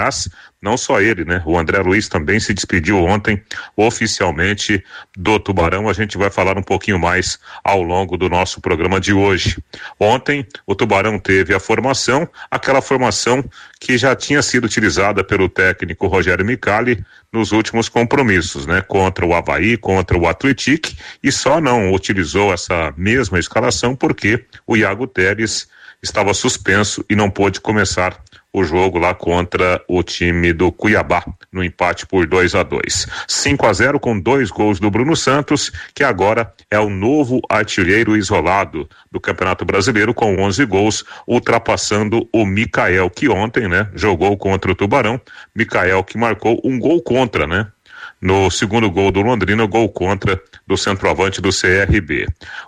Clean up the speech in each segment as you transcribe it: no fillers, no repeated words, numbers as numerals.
Mas não só ele, né? O André Luiz também se despediu ontem oficialmente do Tubarão. A gente vai falar um pouquinho mais ao longo do nosso programa de hoje. Ontem o Tubarão teve a formação, aquela formação que já tinha sido utilizada pelo técnico Rogério Micali nos últimos compromissos, né? Contra o Avaí, contra o Atlético, e só não utilizou essa mesma escalação porque o Iago Teres estava suspenso e não pôde começar o jogo lá contra o time do Cuiabá, no empate por 2-2. 5-0 com 2 gols do Bruno Santos, que agora é o novo artilheiro isolado do Campeonato Brasileiro com 11 gols, ultrapassando o Mikael, que ontem, né, jogou contra o Tubarão. Mikael que marcou um gol contra, né? No segundo gol do Londrina, gol contra do centroavante do CRB.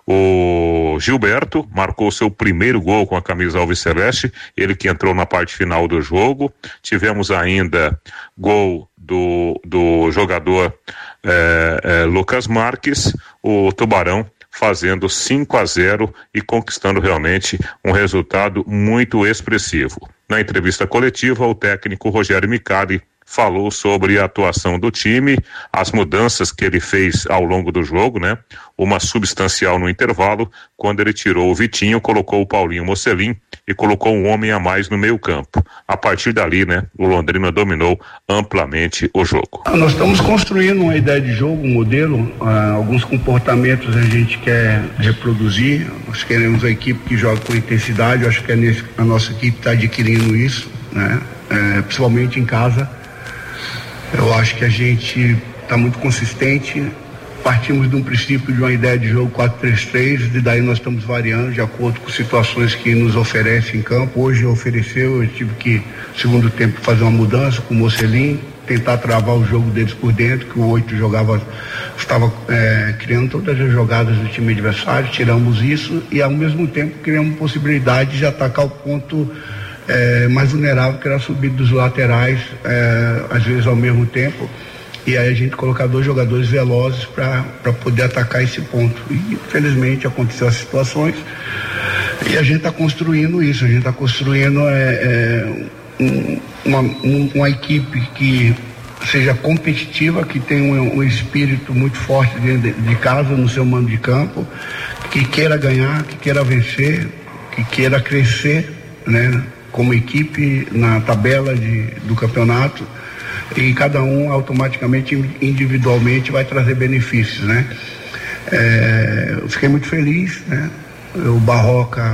O Gilberto marcou seu primeiro gol com a camisa alviceleste, ele que entrou na parte final do jogo. Tivemos ainda gol do jogador Lucas Marques, o Tubarão fazendo 5-0 e conquistando realmente um resultado muito expressivo. Na entrevista coletiva, o técnico Rogério Micali falou sobre a atuação do time, as mudanças que ele fez ao longo do jogo, né? Uma substancial no intervalo, quando ele tirou o Vitinho, colocou o Paulinho Mocelin e colocou um homem a mais no meio campo. A partir dali, né? O Londrina dominou amplamente o jogo. Nós estamos construindo uma ideia de jogo, um modelo, alguns comportamentos a gente quer reproduzir, nós queremos a equipe que joga com intensidade, eu acho que a nossa equipe está adquirindo isso, né? Principalmente em casa. Eu acho que a gente está muito consistente, partimos de um princípio de uma ideia de jogo 4-3-3, e daí nós estamos variando de acordo com situações que nos oferecem em campo. Hoje eu tive que, no segundo tempo, fazer uma mudança com o Mocelin, tentar travar o jogo deles por dentro, que o 8 estava criando todas as jogadas do time adversário, tiramos isso e ao mesmo tempo criamos possibilidade de atacar o ponto mais vulnerável, que era a subida dos laterais, às vezes ao mesmo tempo, e aí a gente colocar 2 jogadores velozes para poder atacar esse ponto. E infelizmente aconteceu as situações e a gente está construindo isso, a gente está construindo uma equipe que seja competitiva, que tenha um espírito muito forte dentro de casa, no seu mando de campo, que queira ganhar, que queira vencer, que queira crescer, né, como equipe na tabela do campeonato, e cada um automaticamente, individualmente, vai trazer benefícios, né? Eu fiquei muito feliz, né? O Barroca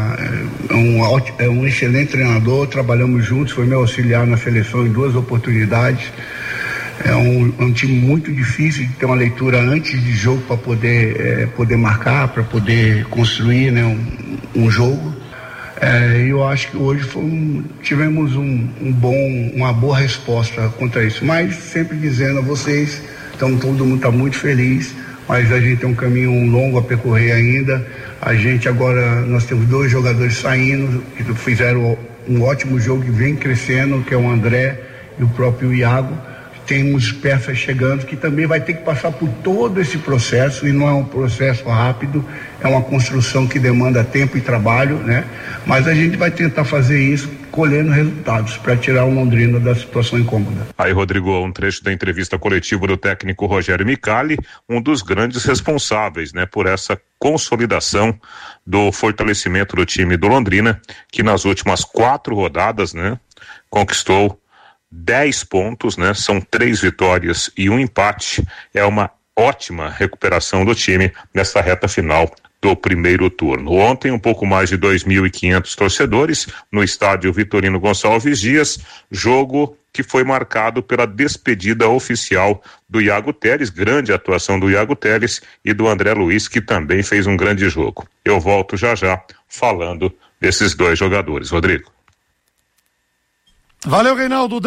é um excelente treinador, trabalhamos juntos, foi meu auxiliar na seleção em 2 oportunidades. É um time muito difícil de ter uma leitura antes de jogo para poder marcar, para poder construir, né, um jogo. Eu acho que hoje tivemos uma boa resposta contra isso, mas sempre dizendo a vocês, então todo mundo está muito feliz, mas a gente tem um caminho longo a percorrer ainda. A gente agora, nós temos 2 jogadores saindo, que fizeram um ótimo jogo e vem crescendo, que é o André e o próprio Iago. Temos peças chegando que também vai ter que passar por todo esse processo, e não é um processo rápido, é uma construção que demanda tempo e trabalho, né? Mas a gente vai tentar fazer isso colhendo resultados para tirar o Londrina da situação incômoda. Aí, Rodrigo, um trecho da entrevista coletiva do técnico Rogério Micali, um dos grandes responsáveis, né, por essa consolidação do fortalecimento do time do Londrina, que nas últimas 4 rodadas, né, conquistou 10 pontos, né? São 3 vitórias e 1 empate. É uma ótima recuperação do time nessa reta final do primeiro turno. Ontem, um pouco mais de 2.500 torcedores no estádio Vitorino Gonçalves Dias, jogo que foi marcado pela despedida oficial do Iago Teres, grande atuação do Iago Teres e do André Luiz, que também fez um grande jogo. Eu volto já falando desses 2 jogadores. Rodrigo. Valeu, Reinaldo,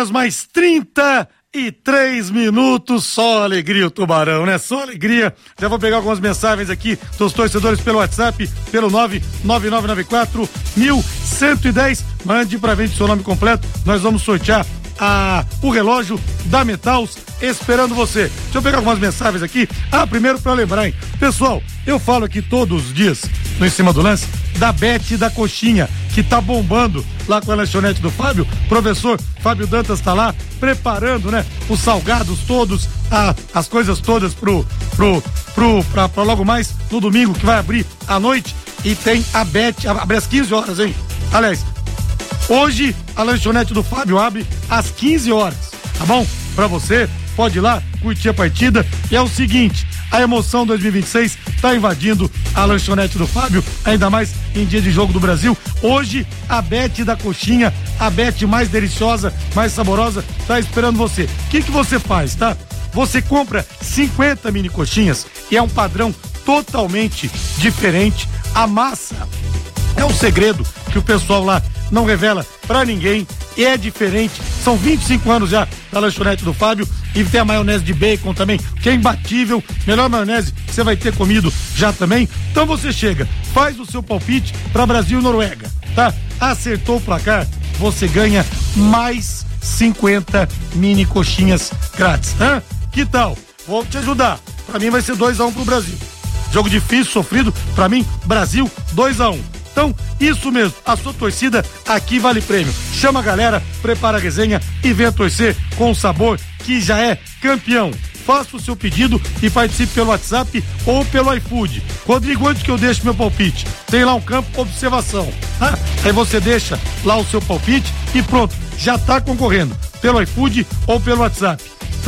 10h mais 33, só alegria o Tubarão, né? Só alegria. Já vou pegar algumas mensagens aqui dos torcedores pelo WhatsApp, pelo 99994-1110. Mande pra frente seu nome completo, nós vamos sortear o relógio da Metals esperando você. Deixa eu pegar algumas mensagens aqui. Primeiro para lembrar, hein? Pessoal, eu falo aqui todos os dias no Em Cima do Lance da Bet da Coxinha, que tá bombando lá com a lanchonete do Fábio. Professor Fábio Dantas tá lá preparando, né, os salgados todos, as coisas todas pra logo mais no domingo, que vai abrir à noite. E tem a Bet, abre às 15 horas, hein? Aliás, hoje a lanchonete do Fábio abre às 15 horas, tá bom? Pra você, pode ir lá, curtir a partida. E é o seguinte, a emoção 2026 tá invadindo a lanchonete do Fábio, ainda mais em dia de jogo do Brasil. Hoje, a Bet da Coxinha, a Bet mais deliciosa, mais saborosa, tá esperando você. O que você faz, tá? Você compra 50 mini coxinhas e é um padrão totalmente diferente. A massa é um segredo que o pessoal lá não revela pra ninguém, e é diferente. São 25 anos já da lanchonete do Fábio, e tem a maionese de bacon também, que é imbatível, melhor maionese que você vai ter comido já também. Então você chega, faz o seu palpite pra Brasil e Noruega, tá? Acertou o placar, você ganha mais 50 mini coxinhas grátis, tá? Que tal? Vou te ajudar. Pra mim vai ser 2-1 pro Brasil. Jogo difícil, sofrido, pra mim, Brasil 2-1. Então, isso mesmo, a sua torcida aqui vale prêmio. Chama a galera, prepara a resenha e venha torcer com o sabor que já é campeão. Faça o seu pedido e participe pelo WhatsApp ou pelo iFood. Rodrigo, antes que eu deixe meu palpite, tem lá um campo observação, tá? Aí você deixa lá o seu palpite e pronto, já tá concorrendo pelo iFood ou pelo WhatsApp.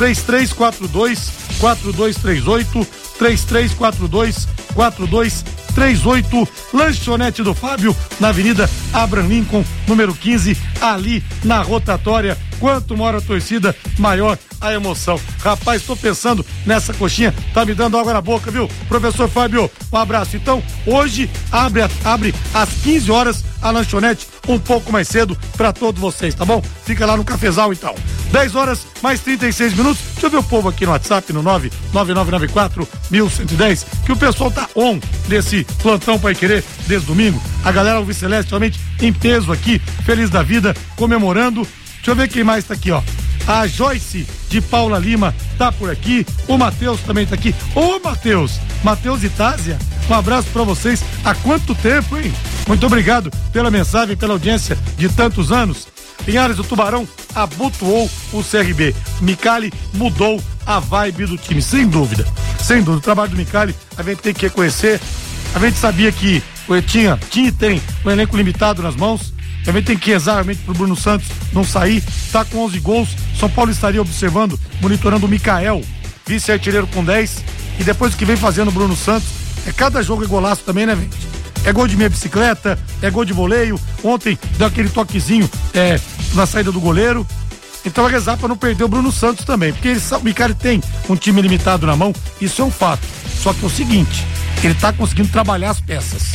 3342-4238, 3342-4238, lanchonete do Fábio, na Avenida Abraham Lincoln, número 15, ali na rotatória. Quanto maior a torcida, maior a emoção. Rapaz, tô pensando nessa coxinha, tá me dando água na boca, viu? Professor Fábio, um abraço. Então, hoje abre às 15 horas a lanchonete, um pouco mais cedo pra todos vocês, tá bom? Fica lá no cafezal, então. 10 horas, mais 36 minutos. Deixa eu ver o povo aqui no WhatsApp, no 99994-1110, que o pessoal tá on desse plantão Pai Querer desde domingo. A galera Alves Celeste realmente em peso aqui, feliz da vida, comemorando. Deixa eu ver quem mais tá aqui, ó. A Joyce de Paula Lima tá por aqui. O Matheus também tá aqui. Ô, Matheus Itásia, um abraço pra vocês. Há quanto tempo, hein? Muito obrigado pela mensagem, pela audiência de tantos anos. Linhares, o Tubarão abotoou o CRB. Micali mudou a vibe do time, sem dúvida. Sem dúvida. O trabalho do Micali, a gente tem que reconhecer. A gente sabia que tinha e tem um elenco limitado nas mãos. Também tem que rezar realmente pro Bruno Santos não sair. Tá com 11 gols. São Paulo estaria observando, monitorando o Mikael, vice-artilheiro com 10. E depois o que vem fazendo o Bruno Santos, cada jogo é golaço também, né, gente? É gol de meia bicicleta, é gol de voleio. Ontem deu aquele toquezinho na saída do goleiro. Então é rezar pra não perder o Bruno Santos também. Porque o Micali tem um time limitado na mão, isso é um fato. Só que é o seguinte, ele tá conseguindo trabalhar as peças.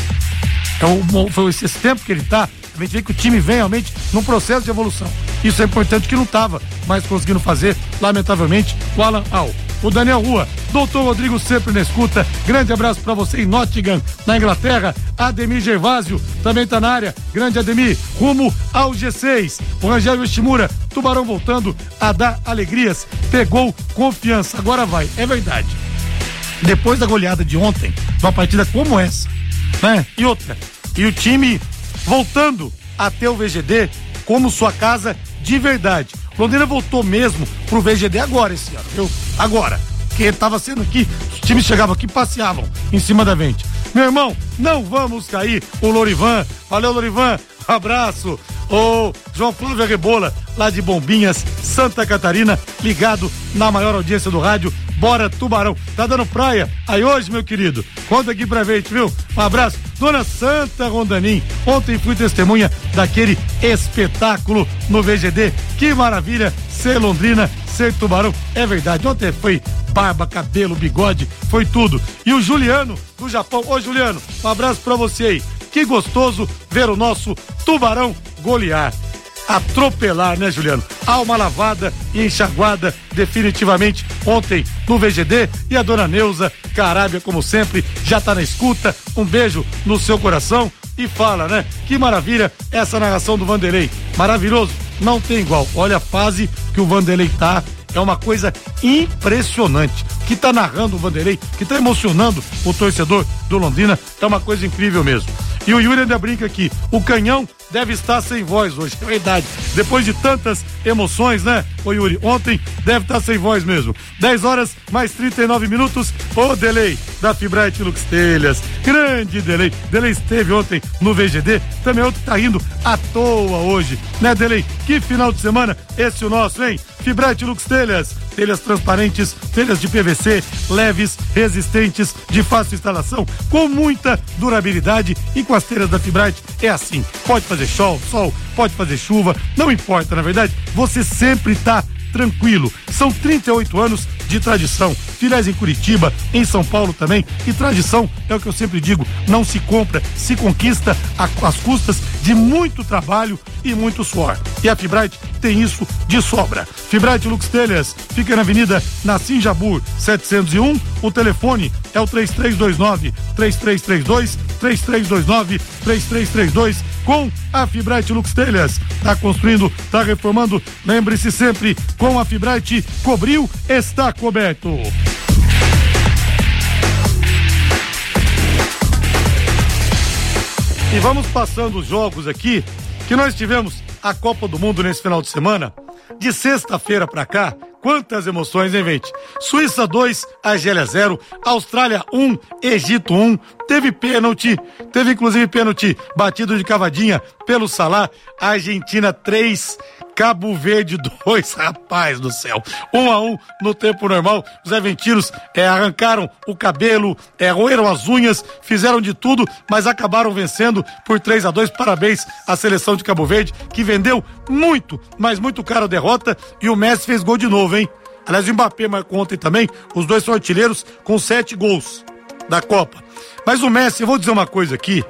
Foi esse tempo que ele tá, a gente vê que o time vem realmente num processo de evolução. Isso é importante, que não estava mais conseguindo fazer, lamentavelmente, o Alan Al. O Daniel Rua, doutor Rodrigo sempre na escuta, grande abraço pra você em Nottingham, na Inglaterra. Ademir Gervásio também tá na área, grande Ademir, rumo ao G6. O Rangel Yoshimura, Tubarão voltando a dar alegrias, pegou confiança, agora vai, é verdade. Depois da goleada de ontem, uma partida como essa, né? E outra, e o time voltando a ter o VGD como sua casa de verdade. Londrina voltou mesmo pro VGD agora esse ano, viu? Agora. Que tava sendo aqui, os times chegavam aqui e passeavam em cima da gente. Meu irmão, não vamos cair. O Lorivan, valeu Lorivan, um abraço. O João Flávio Rebola, lá de Bombinhas, Santa Catarina, ligado na maior audiência do rádio. Bora, Tubarão. Tá dando praia aí hoje, meu querido? Conta aqui pra gente, viu? Um abraço. Dona Santa Rondanim, ontem fui testemunha daquele espetáculo no VGD. Que maravilha ser Londrina, ser Tubarão. É verdade, ontem foi barba, cabelo, bigode, foi tudo. E o Juliano, do Japão. Ô, Juliano, um abraço pra você aí. Que gostoso ver o nosso Tubarão golear. Atropelar, né, Juliano? Alma lavada e enxaguada definitivamente ontem no VGD. E a dona Neuza Carábia, como sempre, já tá na escuta. Um beijo no seu coração e fala, né? Que maravilha essa narração do Vanderlei. Maravilhoso, não tem igual. Olha a fase que o Vanderlei tá. É uma coisa impressionante. Que tá narrando o Vanderlei, que tá emocionando o torcedor do Londrina. É uma coisa incrível mesmo. E o Yuri ainda brinca aqui, o Canhão deve estar sem voz hoje, é verdade. Depois de tantas emoções, né, ô Yuri? Ontem deve estar sem voz mesmo. 10 horas mais 39 minutos, o Delay da Fibrate Lux Telhas. Grande Delay. Delay esteve ontem no VGD, também outro tá rindo à toa hoje, né, Delay? Que final de semana esse o nosso, hein? Fibrate Lux Telhas. Telhas transparentes, telhas de PVC, leves, resistentes, de fácil instalação, com muita durabilidade. E com as telhas da Fibrate é assim, pode fazer sol, pode fazer chuva, não importa, na verdade, você sempre tá tranquilo. São 38 anos de tradição, filiais em Curitiba, em São Paulo também, e tradição é o que eu sempre digo, não se compra, se conquista às custas de muito trabalho e muito suor. E a Fibrate tem isso de sobra. Fibrate Lux Telhas fica na Avenida Nassim Jabur 701, o telefone é o 3329-3332, 3329-3332, com a Fibrate Lux Telhas. Tá construindo, tá reformando, lembre-se sempre, com a Fibrate, cobriu, está coberto. E vamos passando os jogos aqui, que nós tivemos a Copa do Mundo nesse final de semana. De sexta-feira pra cá, quantas emoções, hein, gente? Suíça 2, Argélia 0, Austrália 1, Egito 1, teve pênalti, teve inclusive pênalti batido de cavadinha pelo Salah, Argentina 3, Cabo Verde 2, rapaz do céu, 1-1 no tempo normal. Os argentinos arrancaram o cabelo, roeram as unhas, fizeram de tudo, mas acabaram vencendo por 3-2. Parabéns à seleção de Cabo Verde, que vendeu muito, mas muito caro a derrota, e o Messi fez gol de novo, hein? Aliás, o Mbappé marcou ontem também, os dois são artilheiros com 7 gols da Copa. Mas o Messi, eu vou dizer uma coisa aqui,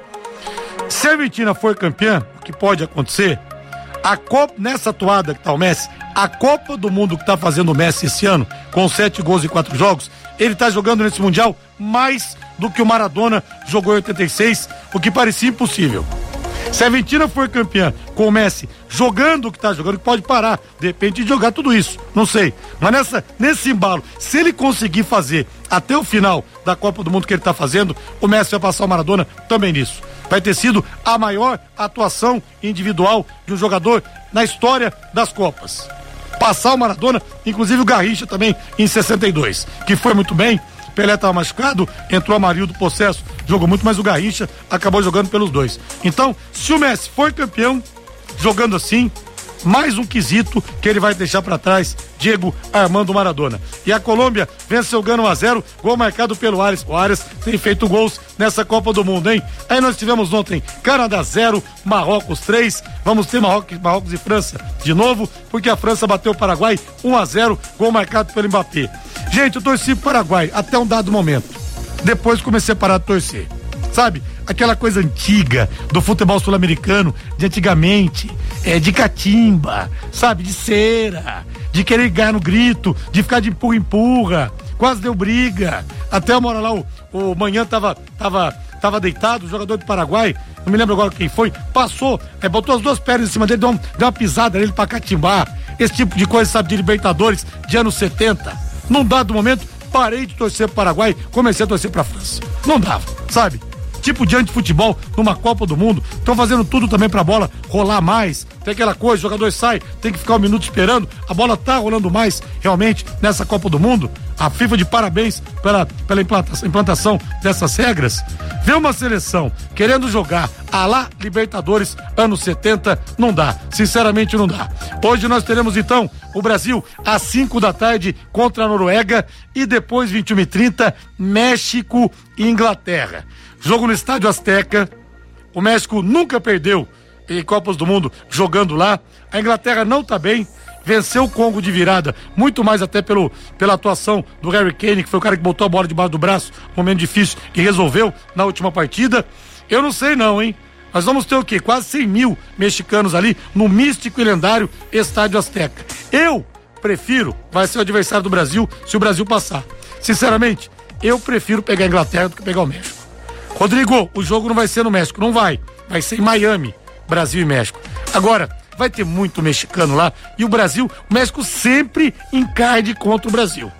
se a Argentina for campeã, o que pode acontecer, a Copa, nessa atuada que tá o Messi, a Copa do Mundo que tá fazendo o Messi esse ano, com 7 gols em 4 jogos, ele tá jogando nesse Mundial mais do que o Maradona jogou em 86, o que parecia impossível. Se a Argentina for campeã com o Messi jogando o que tá jogando, que pode parar, de repente, de jogar tudo isso, não sei. Mas nesse embalo, se ele conseguir fazer até o final da Copa do Mundo que ele tá fazendo, o Messi vai passar o Maradona também nisso. Vai ter sido a maior atuação individual de um jogador na história das Copas. Passar o Maradona, inclusive o Garrincha também em 62, que foi muito bem. Pelé estava machucado, entrou Amarildo possesso, jogou muito, mas o Garrincha acabou jogando pelos dois. Então, se o Messi for campeão, jogando assim, mais um quesito que ele vai deixar para trás, Diego Armando Maradona. E a Colômbia venceu, ganha 1-0, gol marcado pelo Arias. O Arias tem feito gols nessa Copa do Mundo, hein? Aí nós tivemos ontem Canadá 0, Marrocos 3, vamos ter Marrocos e França de novo, porque a França bateu o Paraguai 1-0, gol marcado pelo Mbappé. Gente, eu torci pro Paraguai até um dado momento, depois comecei a parar de torcer, sabe? Aquela coisa antiga do futebol sul-americano, de antigamente, de catimba, sabe? De cera, de querer ganhar no grito, de ficar de empurra-empurra, quase deu briga, até uma hora lá o Manhã tava deitado, o jogador do Paraguai, não me lembro agora quem foi, passou, botou as duas pernas em cima dele, deu uma pisada nele pra catimbar, esse tipo de coisa, sabe? De Libertadores de anos 70. Num dado momento, parei de torcer pro Paraguai, comecei a torcer pra França. Não dava, sabe? Tipo de antifutebol numa Copa do Mundo, estão fazendo tudo também pra bola rolar mais, tem aquela coisa, o jogador sai, tem que ficar 1 minuto esperando, a bola tá rolando mais realmente nessa Copa do Mundo. A FIFA de parabéns pela implantação dessas regras. Ver uma seleção querendo jogar à la Libertadores anos 70, não dá, sinceramente não dá. Hoje nós teremos então o Brasil às 5 da tarde contra a Noruega e depois 21h30 México e Inglaterra. Jogo no Estádio Azteca. O México nunca perdeu em Copas do Mundo jogando lá. A Inglaterra não tá bem, venceu o Congo de virada, muito mais até pela atuação do Harry Kane, que foi o cara que botou a bola debaixo do braço, momento difícil, e resolveu na última partida. Eu não sei não, hein? Nós vamos ter o quê? Quase 100 mil mexicanos ali no místico e lendário Estádio Azteca. Eu prefiro, vai ser o adversário do Brasil se o Brasil passar. Sinceramente, eu prefiro pegar a Inglaterra do que pegar o México. Rodrigo, o jogo não vai ser no México, não vai ser em Miami, Brasil e México. Agora, vai ter muito mexicano lá, e o México sempre encarde contra o Brasil.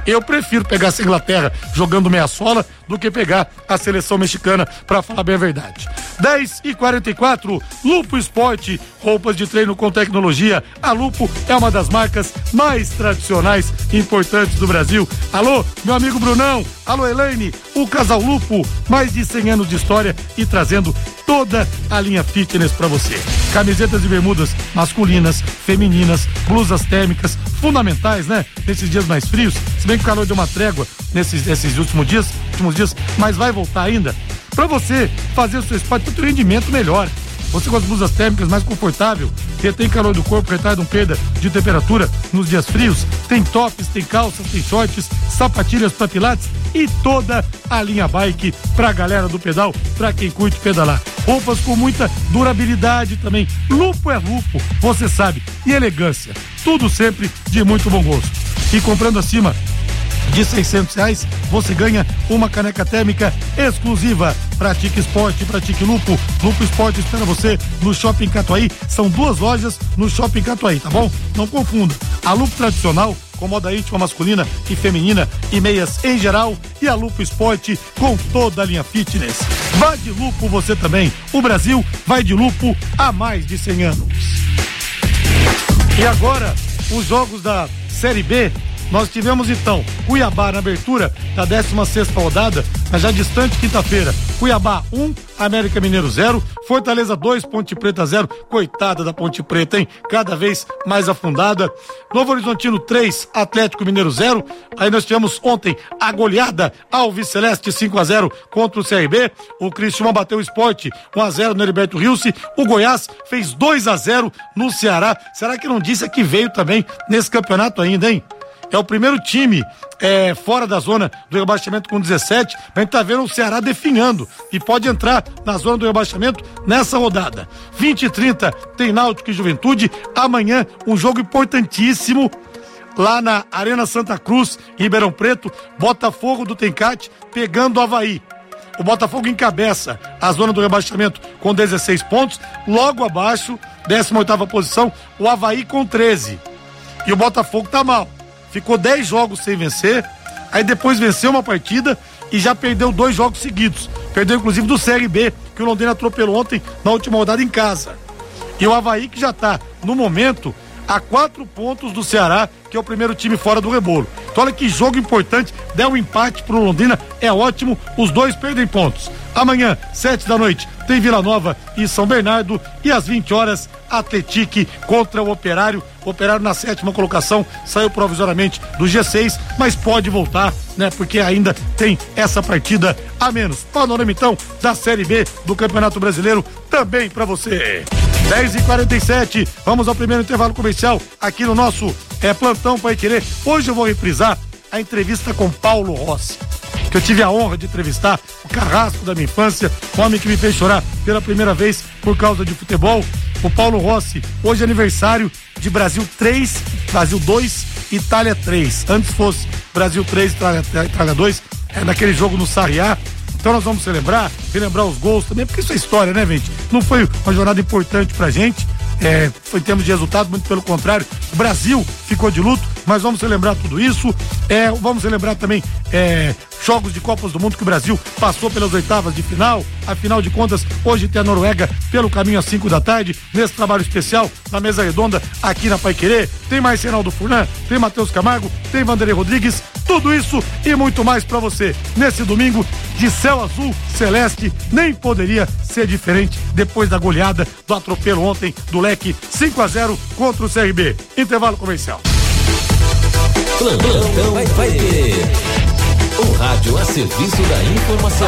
Eu prefiro pegar essa Inglaterra jogando meia sola do que pegar a seleção mexicana, pra falar bem a verdade. 10h44, Lupo Esporte, roupas de treino com tecnologia. A Lupo é uma das marcas mais tradicionais e importantes do Brasil. Alô, meu amigo Brunão, alô Elaine, o Casal Lupo, mais de 100 anos de história e trazendo toda a linha fitness pra você. Camisetas e bermudas masculinas, femininas, blusas térmicas, fundamentais, né? Nesses dias mais frios, se bem que o calor deu uma trégua nesses últimos dias, mas vai voltar ainda. Pra você fazer o seu esporte, ter um rendimento melhor. Você com as blusas térmicas mais confortável, retém calor do corpo, retardam perda de temperatura nos dias frios. Tem tops, tem calças, tem shorts, sapatilhas para pilates e toda a linha bike pra galera do pedal, pra quem curte pedalar. Roupas com muita durabilidade também. Lupo é lupo, você sabe, e elegância. Tudo sempre de muito bom gosto. E comprando acima de R$600, você ganha uma caneca térmica exclusiva. Pratique esporte, pratique Lupo. Lupo Esporte espera você no Shopping Catuaí. São 2 lojas no Shopping Catuaí, tá bom? Não confunda. A Lupo tradicional, com moda íntima masculina e feminina e meias em geral, e a Lupo Esporte com toda a linha fitness. Vá de Lupo você também. O Brasil vai de Lupo há mais de 100 anos. E agora, os jogos da Série B. Nós tivemos então Cuiabá na abertura da 16ª rodada, mas já distante quinta-feira. Cuiabá 1, América Mineiro 0, Fortaleza 2, Ponte Preta 0. Coitada da Ponte Preta, hein? Cada vez mais afundada. Novo Horizontino 3, Atlético Mineiro 0. Aí nós tivemos ontem a goleada Alves Celeste 5-0 contra o CRB. O Criciúma bateu o Sport 1-0 no Heriberto Rilse. O Goiás fez 2-0 no Ceará. Será que não disse que veio também nesse campeonato ainda, hein? É o primeiro time fora da zona do rebaixamento com 17, mas a gente tá vendo o Ceará definhando e pode entrar na zona do rebaixamento nessa rodada. 20h30 tem Náutico e Juventude. Amanhã um jogo importantíssimo lá na Arena Santa Cruz, em Ribeirão Preto. Botafogo do Tencate pegando o Avaí. O Botafogo encabeça a zona do rebaixamento com 16 pontos. Logo abaixo, 18ª posição, o Avaí com 13. E o Botafogo tá mal. Ficou 10 jogos sem vencer, aí depois venceu uma partida e já perdeu 2 jogos seguidos. Perdeu inclusive do CRB, que o Londrina atropelou ontem na última rodada em casa. E o Avaí que já tá, no momento, a 4 pontos do Ceará, que é o primeiro time fora do rebolo. Então olha que jogo importante, der um empate pro Londrina, é ótimo, os dois perdem pontos. Amanhã, 7h, tem Vila Nova e São Bernardo, e às 20h, Atlético contra o Operário. O Operário na 7ª colocação, saiu provisoriamente do G6, mas pode voltar, né? Porque ainda tem essa partida a menos. Panorama então da Série B do Campeonato Brasileiro também pra você. 10h47, vamos ao primeiro intervalo comercial aqui no nosso Plantão Paiquerê. Hoje eu vou reprisar a entrevista com Paulo Rossi, que eu tive a honra de entrevistar, o carrasco da minha infância, o homem que me fez chorar pela primeira vez por causa de futebol. O Paulo Rossi, hoje é aniversário de Brasil 3, Brasil 2, Itália 3. Antes fosse Brasil 3, Itália 2, naquele jogo no Sarriá. Então nós vamos relembrar os gols também, porque isso é história, né, gente? Não foi uma jornada importante pra gente, foi em termos de resultado, muito pelo contrário. O Brasil ficou de luto, mas vamos relembrar tudo isso. Vamos relembrar também jogos de Copas do Mundo que o Brasil passou pelas 8ª de final. Afinal de contas, hoje tem a Noruega pelo caminho às 5h, nesse trabalho especial na mesa redonda aqui na Paiquerê. Tem mais Reinaldo Furlan, tem Matheus Camargo, tem Vanderlei Rodrigues. Tudo isso e muito mais pra você nesse domingo de céu azul celeste. Nem poderia ser diferente depois da goleada do atropelo ontem do Leque 5-0 contra o CRB. Intervalo comercial. Plantão Paiquerê, o rádio a serviço da informação.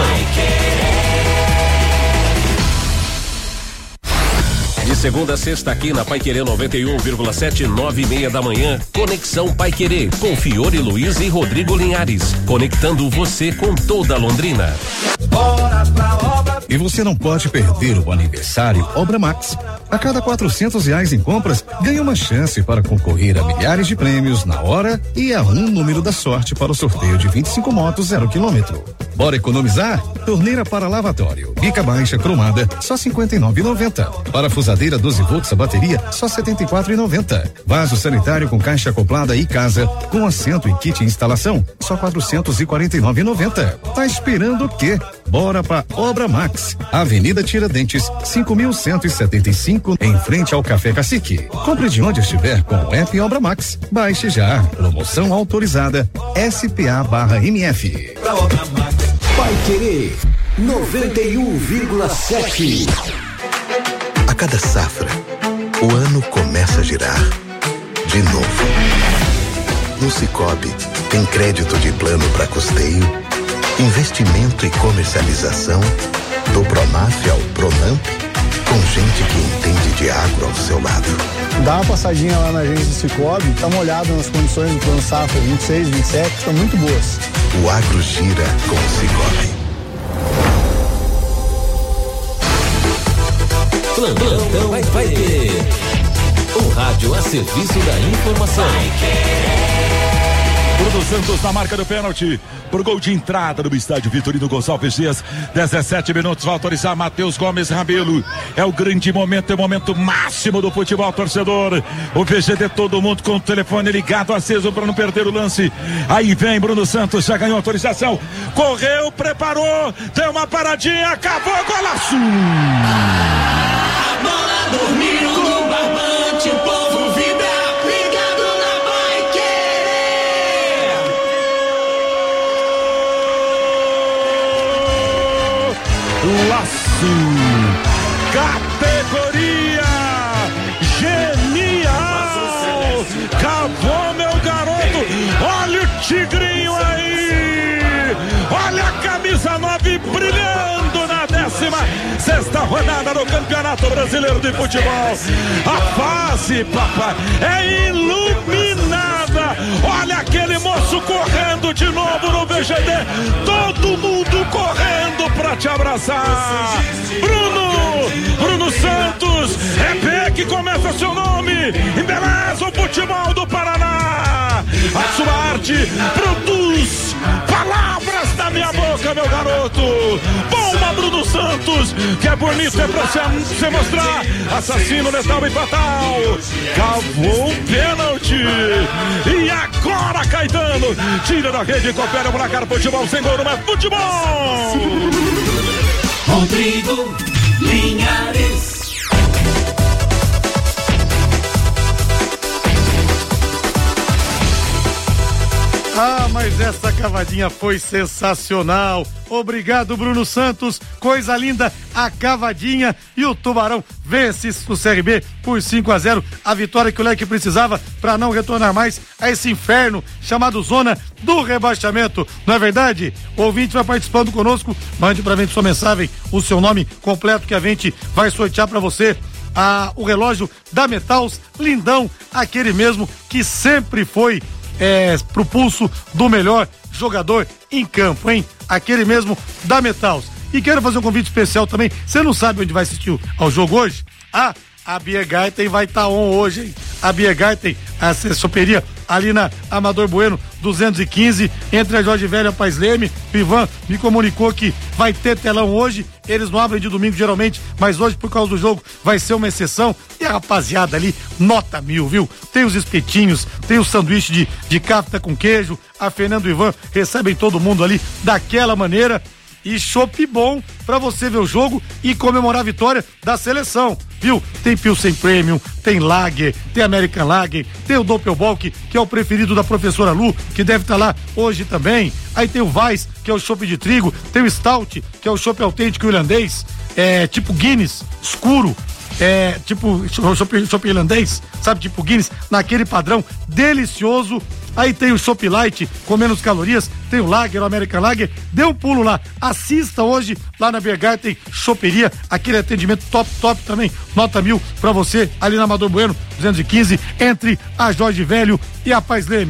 De segunda a sexta aqui na Paiquerê 91,7, 9h30 da manhã, Conexão Paiquerê, com Fiore Luiz e Rodrigo Linhares, conectando você com toda Londrina. Bora pra obra, E você não pode perder o aniversário Obra Max. A cada R$400 em compras, ganha uma chance para concorrer a milhares de prêmios na hora e a um número da sorte para o sorteio de 25 motos 0 km. Bora economizar? Torneira para lavatório, bica baixa cromada, só R$59,90. Parafusadeira 12 volts a bateria, só R$74,90. Vaso sanitário com caixa acoplada e casa, com assento e kit instalação, só R$449,90. Tá esperando o quê? Bora pra Obra Max, Avenida Tiradentes, 5.175, em frente ao Café Cacique. Compre de onde estiver com o app Obra Max. Baixe já. Promoção autorizada SPA/MF. Paiquerê 91,7. A cada safra, o ano começa a girar. De novo. No Sicoob, tem crédito de plano para custeio, investimento e comercialização, do Pronaf ao Pronamp, com gente que entende de agro ao seu lado. Dá uma passadinha lá na agência do Sicoob, dá uma olhada nas condições do plano safra 26, 27, que estão muito boas. O agro gira com o Sicoob. Plantão Paiquerê. O rádio a serviço da informação. Bruno Santos na marca do pênalti por gol de entrada no estádio Vitorino Gonçalves Dias. 17 minutos, vai autorizar Matheus Gomes Rabelo. É o grande momento, é o momento máximo do futebol, torcedor. O VGD, todo mundo com o telefone ligado, aceso para não perder o lance. Aí vem Bruno Santos, já ganhou autorização. Correu, preparou, deu uma paradinha, acabou, golaço! A bola dormiu no barbante, o povo vibra. Laço, categoria genial, cavou meu garoto, olha o tigrinho aí, olha a camisa 9 brilhando na 16ª rodada do Campeonato Brasileiro de Futebol. A fase, papai, é iluminada. Olha aquele moço correndo de novo no VGD, todo mundo correndo pra te abraçar. Bruno Santos, é P que começa seu nome, embeleza o futebol do Paraná. A sua arte produz palavras na minha boca, meu garoto. Bomba, Bruno Santos, que é bonito, é pra você mostrar. Assassino, letal e fatal. Cavou um pênalti. E agora, Caetano, tira da rede e confere o placar. Futebol sem gol, não é futebol. Rodrigo Linhares. Ah, mas essa cavadinha foi sensacional. Obrigado, Bruno Santos. Coisa linda, a cavadinha. E o Tubarão vence o CRB por 5-0. A vitória que o Leque precisava para não retornar mais a esse inferno chamado zona do rebaixamento. Não é verdade? O ouvinte vai participando conosco. Mande pra gente sua mensagem, o seu nome completo que a gente vai sortear para você. O relógio da Metals, lindão, aquele mesmo que sempre foi pro pulso do melhor jogador em campo, hein? Aquele mesmo da Metals. E quero fazer um convite especial também. Você não sabe onde vai assistir ao jogo hoje? A Beer Garden vai estar on hoje, hein? A Beer Garden, a choperia ali na Amador Bueno 215, entre a Jorge Velho e a Paz Leme. O Ivan me comunicou que vai ter telão hoje. Eles não abrem de domingo geralmente, mas hoje por causa do jogo vai ser uma exceção. E a rapaziada ali, nota 1000, viu? Tem os espetinhos, tem o sanduíche de cafta com queijo. A Fernando e o Ivan recebem todo mundo ali daquela maneira. E chopp bom pra você ver o jogo e comemorar a vitória da seleção, viu? Tem Pilsen Premium, tem Lager, tem American Lager, tem o Doppelbock, que é o preferido da professora Lu, que deve estar lá hoje também. Aí tem o Weiss, que é o chopp de trigo, tem o Stout, que é o chopp autêntico irlandês, tipo Guinness, escuro, tipo chopp irlandês, sabe, tipo Guinness, naquele padrão delicioso. Aí tem o Chopp Light com menos calorias, tem o Lager, o American Lager. Dê um pulo lá, assista hoje lá na Beer Garden Choperia, aquele atendimento top também, nota 1000 pra você ali na Amador Bueno 215, entre a Jorge Velho e a Paz Leme.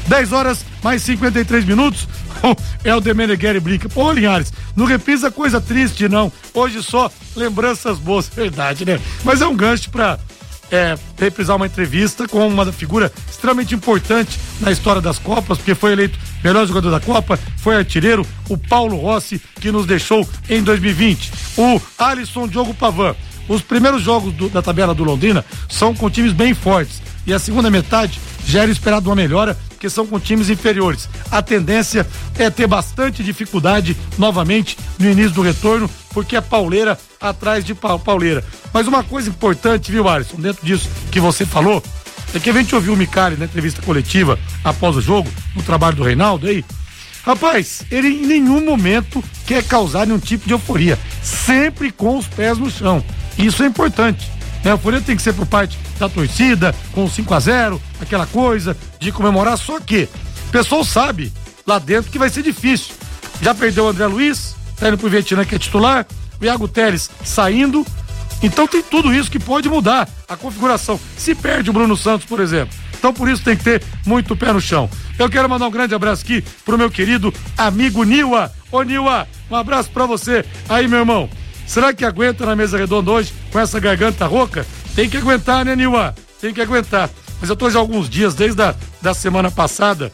10 horas, mais 53 minutos. É o Demeneghere brinca. Pô, Linhares, não reprisa coisa triste, não. Hoje só lembranças boas, verdade, né? Mas é um gancho pra reprisar uma entrevista com uma figura extremamente importante na história das Copas, porque foi eleito melhor jogador da Copa, foi artilheiro, o Paulo Rossi, que nos deixou em 2020. O Alisson Diogo Pavan. Os primeiros jogos da tabela do Londrina são com times bem fortes. E a segunda metade já era esperado uma melhora, porque são com times inferiores. A tendência é ter bastante dificuldade novamente no início do retorno, porque é pauleira atrás de pauleira. Mas uma coisa importante, viu, Alisson, dentro disso que você falou, é que a gente ouviu o Micali na entrevista coletiva após o jogo, no trabalho do Reinaldo aí. Rapaz, ele em nenhum momento quer causar nenhum tipo de euforia, sempre com os pés no chão. Isso é importante. A euforia tem que ser por parte da torcida, com 5-0, aquela coisa de comemorar, só que o pessoal sabe lá dentro que vai ser difícil. Já perdeu o André Luiz, tá indo pro Vietnã, que é titular, o Iago Teles saindo, então tem tudo isso que pode mudar a configuração. Se perde o Bruno Santos, por exemplo. Então por isso tem que ter muito pé no chão. Eu quero mandar um grande abraço aqui pro meu querido amigo Niwa. Ô Niwa, um abraço pra você aí, meu irmão. Será que aguenta na mesa redonda hoje com essa garganta rouca? Tem que aguentar, né, Niwa? Tem que aguentar. Mas eu tô já há alguns dias, desde da semana passada,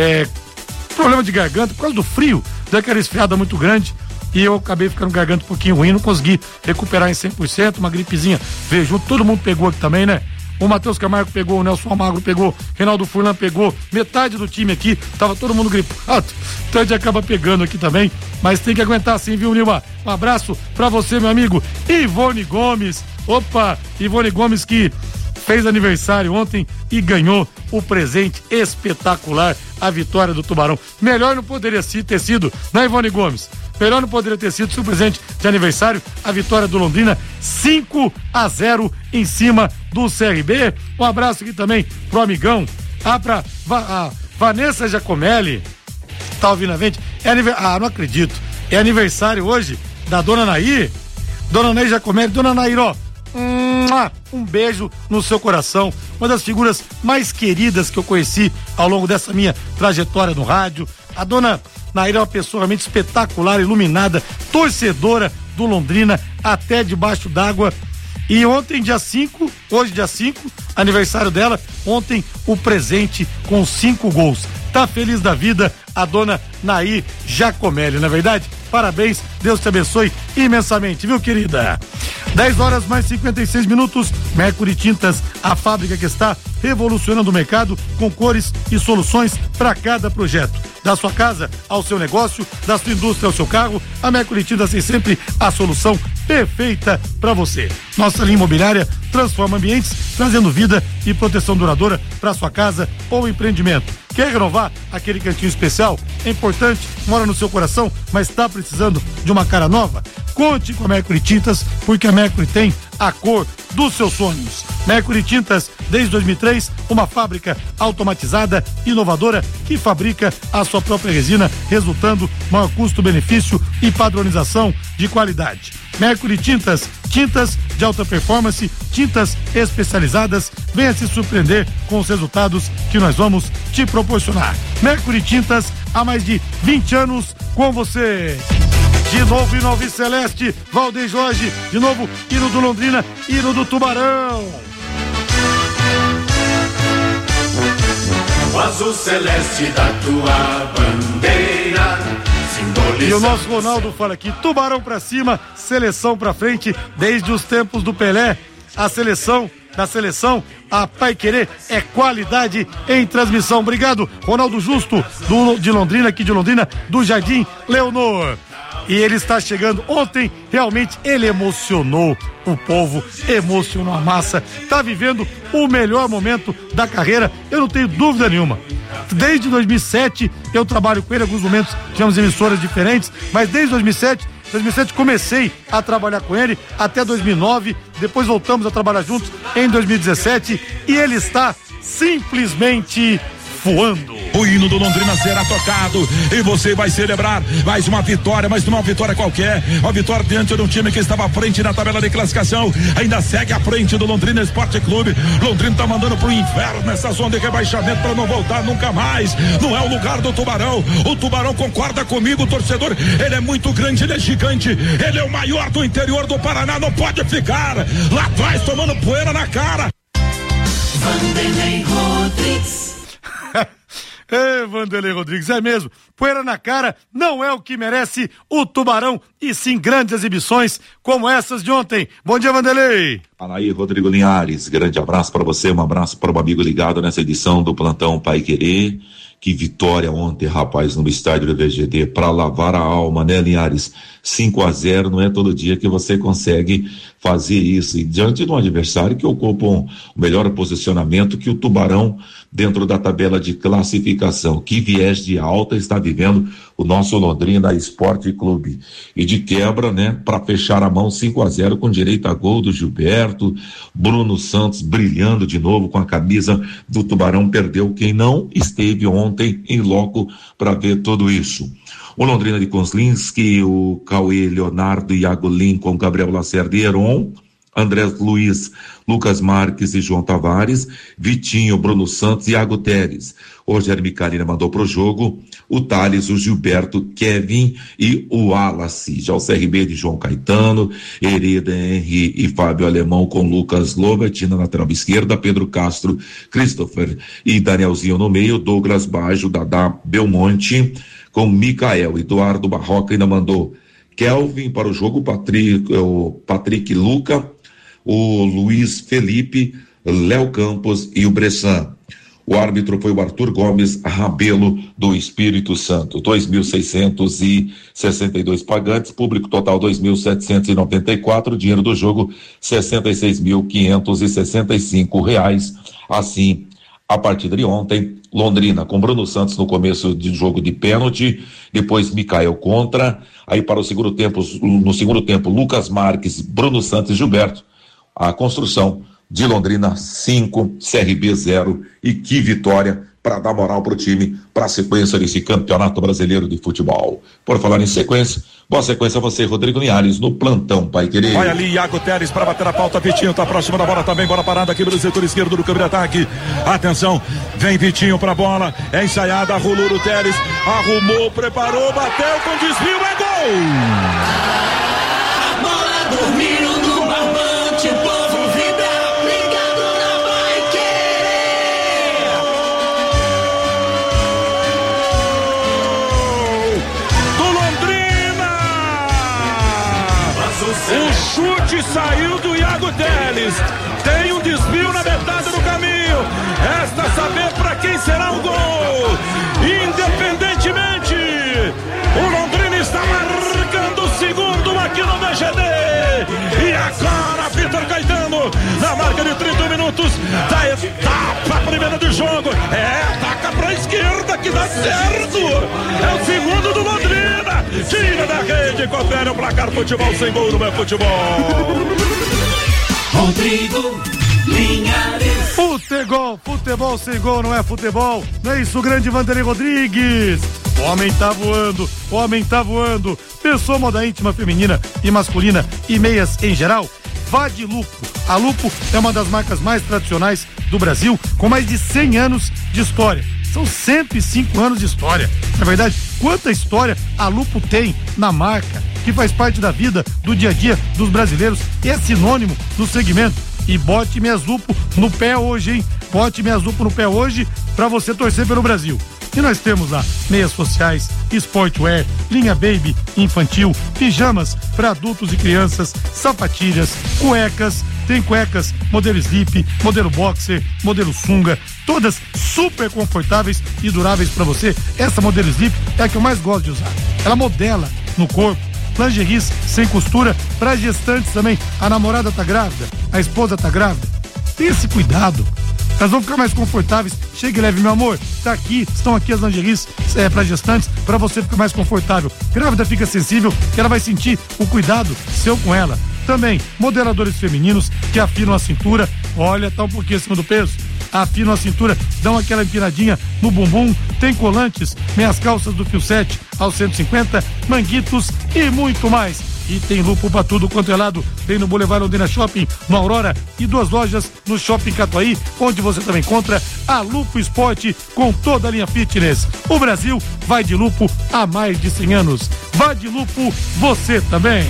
problema de garganta, por causa do frio, deu aquela esfriada muito grande e eu acabei ficando garganta um pouquinho ruim, não consegui recuperar em 100%, uma gripezinha veio junto, todo mundo pegou aqui também, né? O Matheus Camargo pegou, o Nelson Almagro pegou, Reinaldo Furlan pegou, metade do time aqui, tava todo mundo gripado, então a gente acaba pegando aqui também, mas tem que aguentar sim, viu, Nilma? Um abraço pra você, meu amigo Ivone Gomes. Opa, Ivone Gomes que fez aniversário ontem e ganhou o presente espetacular, a vitória do Tubarão. Melhor não poderia ter sido, né, Ivone Gomes? Melhor não poderia ter sido seu presente de aniversário, a vitória do Londrina, 5-0 em cima do CRB. Um abraço aqui também pro amigão, pra Vanessa Giacomelli, tá ouvindo a gente? Não acredito, é aniversário hoje da Dona Nair, Dona Nair Giacomelli. Dona Nair, ó, um beijo no seu coração, uma das figuras mais queridas que eu conheci ao longo dessa minha trajetória no rádio. A Dona Nair é uma pessoa realmente espetacular, iluminada, torcedora do Londrina até debaixo d'água. E ontem, dia 5, hoje dia 5, aniversário dela, ontem o presente com 5 gols. Tá feliz da vida a Dona Nair Giacomelli, não é verdade? Parabéns, Deus te abençoe imensamente, viu, querida? 10 horas mais 56 minutos, Mercury Tintas, a fábrica que está revolucionando o mercado com cores e soluções para cada projeto. Da sua casa ao seu negócio, da sua indústria ao seu carro, a Mercury Tintas tem sempre a solução perfeita para você. Nossa linha imobiliária transforma ambientes, trazendo vida e proteção duradoura para sua casa ou empreendimento. Quer renovar aquele cantinho especial? É importante, mora no seu coração, mas está precisando de uma cara nova? Conte com a Mercury Tintas, porque a Mercury tem a cor dos seus sonhos. Mercury Tintas, desde 2003, uma fábrica automatizada, inovadora, que fabrica a sua própria resina, resultando maior custo-benefício e padronização de qualidade. Mercury Tintas, tintas de alta performance, tintas especializadas. Venha se surpreender com os resultados que nós vamos te proporcionar. Mercury Tintas, há mais de 20 anos com você. De novo, hino Alvi Celeste, Valdeir Jorge, de novo, hino do Londrina, hino do Tubarão. O azul celeste da tua bandeira simboliza. E o nosso Ronaldo fala aqui, Tubarão pra cima, seleção pra frente, desde os tempos do Pelé, a seleção, a Paiquerê é qualidade em transmissão. Obrigado, Ronaldo Justo, de Londrina, aqui de Londrina, do Jardim Leonor. E ele está chegando. Ontem, realmente, ele emocionou o povo, emocionou a massa. Está vivendo o melhor momento da carreira, eu não tenho dúvida nenhuma. Desde 2007, eu trabalho com ele. Em alguns momentos, tivemos emissoras diferentes, mas desde 2007 comecei a trabalhar com ele, até 2009. Depois voltamos a trabalhar juntos em 2017. E ele está simplesmente voando. o hino do Londrina será tocado e você vai celebrar mais uma vitória, mas não uma vitória qualquer, uma vitória diante de um time que estava à frente na tabela de classificação, ainda segue à frente do Londrina Esporte Clube. Londrina tá mandando pro inferno nessa zona de rebaixamento para não voltar nunca mais. Não é o lugar do Tubarão. O Tubarão concorda comigo, torcedor. Ele é muito grande, ele é gigante, ele é o maior do interior do Paraná. Não pode ficar lá atrás tomando poeira na cara. Vanderlei Rodrigues. Vanderlei Rodrigues, é mesmo. Poeira na cara não é o que merece o Tubarão, e sim grandes exibições como essas de ontem. Bom dia, Vanderlei. Fala aí, Rodrigo Linhares. Grande abraço para você, um abraço para o amigo ligado nessa edição do Plantão Paiquerê. Que vitória ontem, rapaz, no estádio do VGD, para lavar a alma, né, Linhares? 5-0, não é todo dia que você consegue fazer isso. E diante de um adversário que ocupa um melhor posicionamento que o Tubarão dentro da tabela de classificação. Que viés de alta está vivendo o nosso Londrina Esporte Clube. E de quebra, né, para fechar a mão, 5-0 com direito a gol do Gilberto. Bruno Santos brilhando de novo com a camisa do Tubarão. Perdeu quem não esteve ontem em loco para ver tudo isso. O Londrina de Konslinski, o Cauê Leonardo, Iago Lincoln, Gabriel Lacerda e Heron, André Luiz, Lucas Marques e João Tavares, Vitinho, Bruno Santos e Iago Teres. O Rogério Micalina mandou pro jogo o Thales, o Gilberto, Kevin e o Wallace. Já o CRB de João Caetano, Hereda, Henry e Fábio Alemão com Lucas Lovett na lateral esquerda, Pedro Castro, Christopher e Danielzinho no meio, Douglas Baggio, Dadá Belmonte com Micael. Eduardo Barroca ainda mandou Kelvin para o jogo, Patrick Luca, o Luiz Felipe, Léo Campos e o Bressan. O árbitro foi o Arthur Gomes Rabelo do Espírito Santo. 2.662 pagantes, público total 2.794, dinheiro do jogo R$66.565. Assim, a partida de ontem, Londrina com Bruno Santos no começo de jogo de pênalti, depois Micael contra, aí para o segundo tempo, no segundo tempo, Lucas Marques, Bruno Santos e Gilberto. A construção de Londrina 5, CRB 0, e que vitória para dar moral pro time, para a sequência desse Campeonato Brasileiro de Futebol. Por falar em sequência, boa sequência a você, Rodrigo Linhares, no Plantão Paiquerê. Vai ali, Iago Teres para bater a pauta, Vitinho tá próximo da bola também, bola parada aqui pelo setor esquerdo do campo de ataque. Atenção, vem Vitinho pra bola, é ensaiada, rolou o Teres, arrumou, preparou, bateu com desvio, é gol! A bola dormindo no barbante, o povo vibra, ligado na Paiquerê. Do Londrina! O chute saiu do Iago Teles, tem um desvio na metade do caminho, resta saber para quem será o gol. Independentemente, o Londrina está marcando o segundo aqui no VGD. E agora Vitor Caetano, na marca de 30 minutos da etapa primeira do jogo, taca pra esquerda que dá certo, é o segundo do Londrina, tira da rede, confere o placar. Futebol sem gol não é futebol. Rodrigo Linhares. Futebol sem gol não é futebol. Não é isso, grande Vanderlei Rodrigues. O homem tá voando. Pensou moda íntima feminina e masculina e meias em geral? Vá de Lupo. A Lupo é uma das marcas mais tradicionais do Brasil, com mais de 100 anos de história. São 105 anos de história. Na verdade, quanta história a Lupo tem na marca, que faz parte da vida, do dia a dia dos brasileiros, e é sinônimo do segmento. E bote minhas Lupo no pé hoje, hein? Bote minhas Lupo no pé hoje pra você torcer pelo Brasil. E nós temos lá meias sociais, sportwear, linha baby, infantil, pijamas para adultos e crianças, sapatilhas, cuecas. Tem cuecas modelo slip, modelo boxer, modelo sunga, todas super confortáveis e duráveis para você. Essa modelo slip é a que eu mais gosto de usar. Ela modela no corpo. Lingeries sem costura para gestantes também. A namorada tá grávida, a esposa tá grávida. Tenha esse cuidado. Elas vão ficar mais confortáveis. Chega e leve, meu amor. Tá aqui, estão aqui as lingeries para gestantes, para você ficar mais confortável. Grávida fica sensível, que ela vai sentir o cuidado seu com ela. Também, modeladores femininos que afinam a cintura. Olha, tá um pouquinho acima do peso. afinam a cintura, dão aquela empinadinha no bumbum. Tem colantes, meias calças do Fio 7 aos 150, manguitos e muito mais. E tem lupo pra tudo quanto é lado. Tem no Boulevard Londrina Shopping, no Aurora, e 2 lojas no Shopping Catuaí, onde você também encontra a Lupo Esporte com toda a linha fitness. O Brasil vai de lupo há mais de 100 anos. Vá de lupo você também.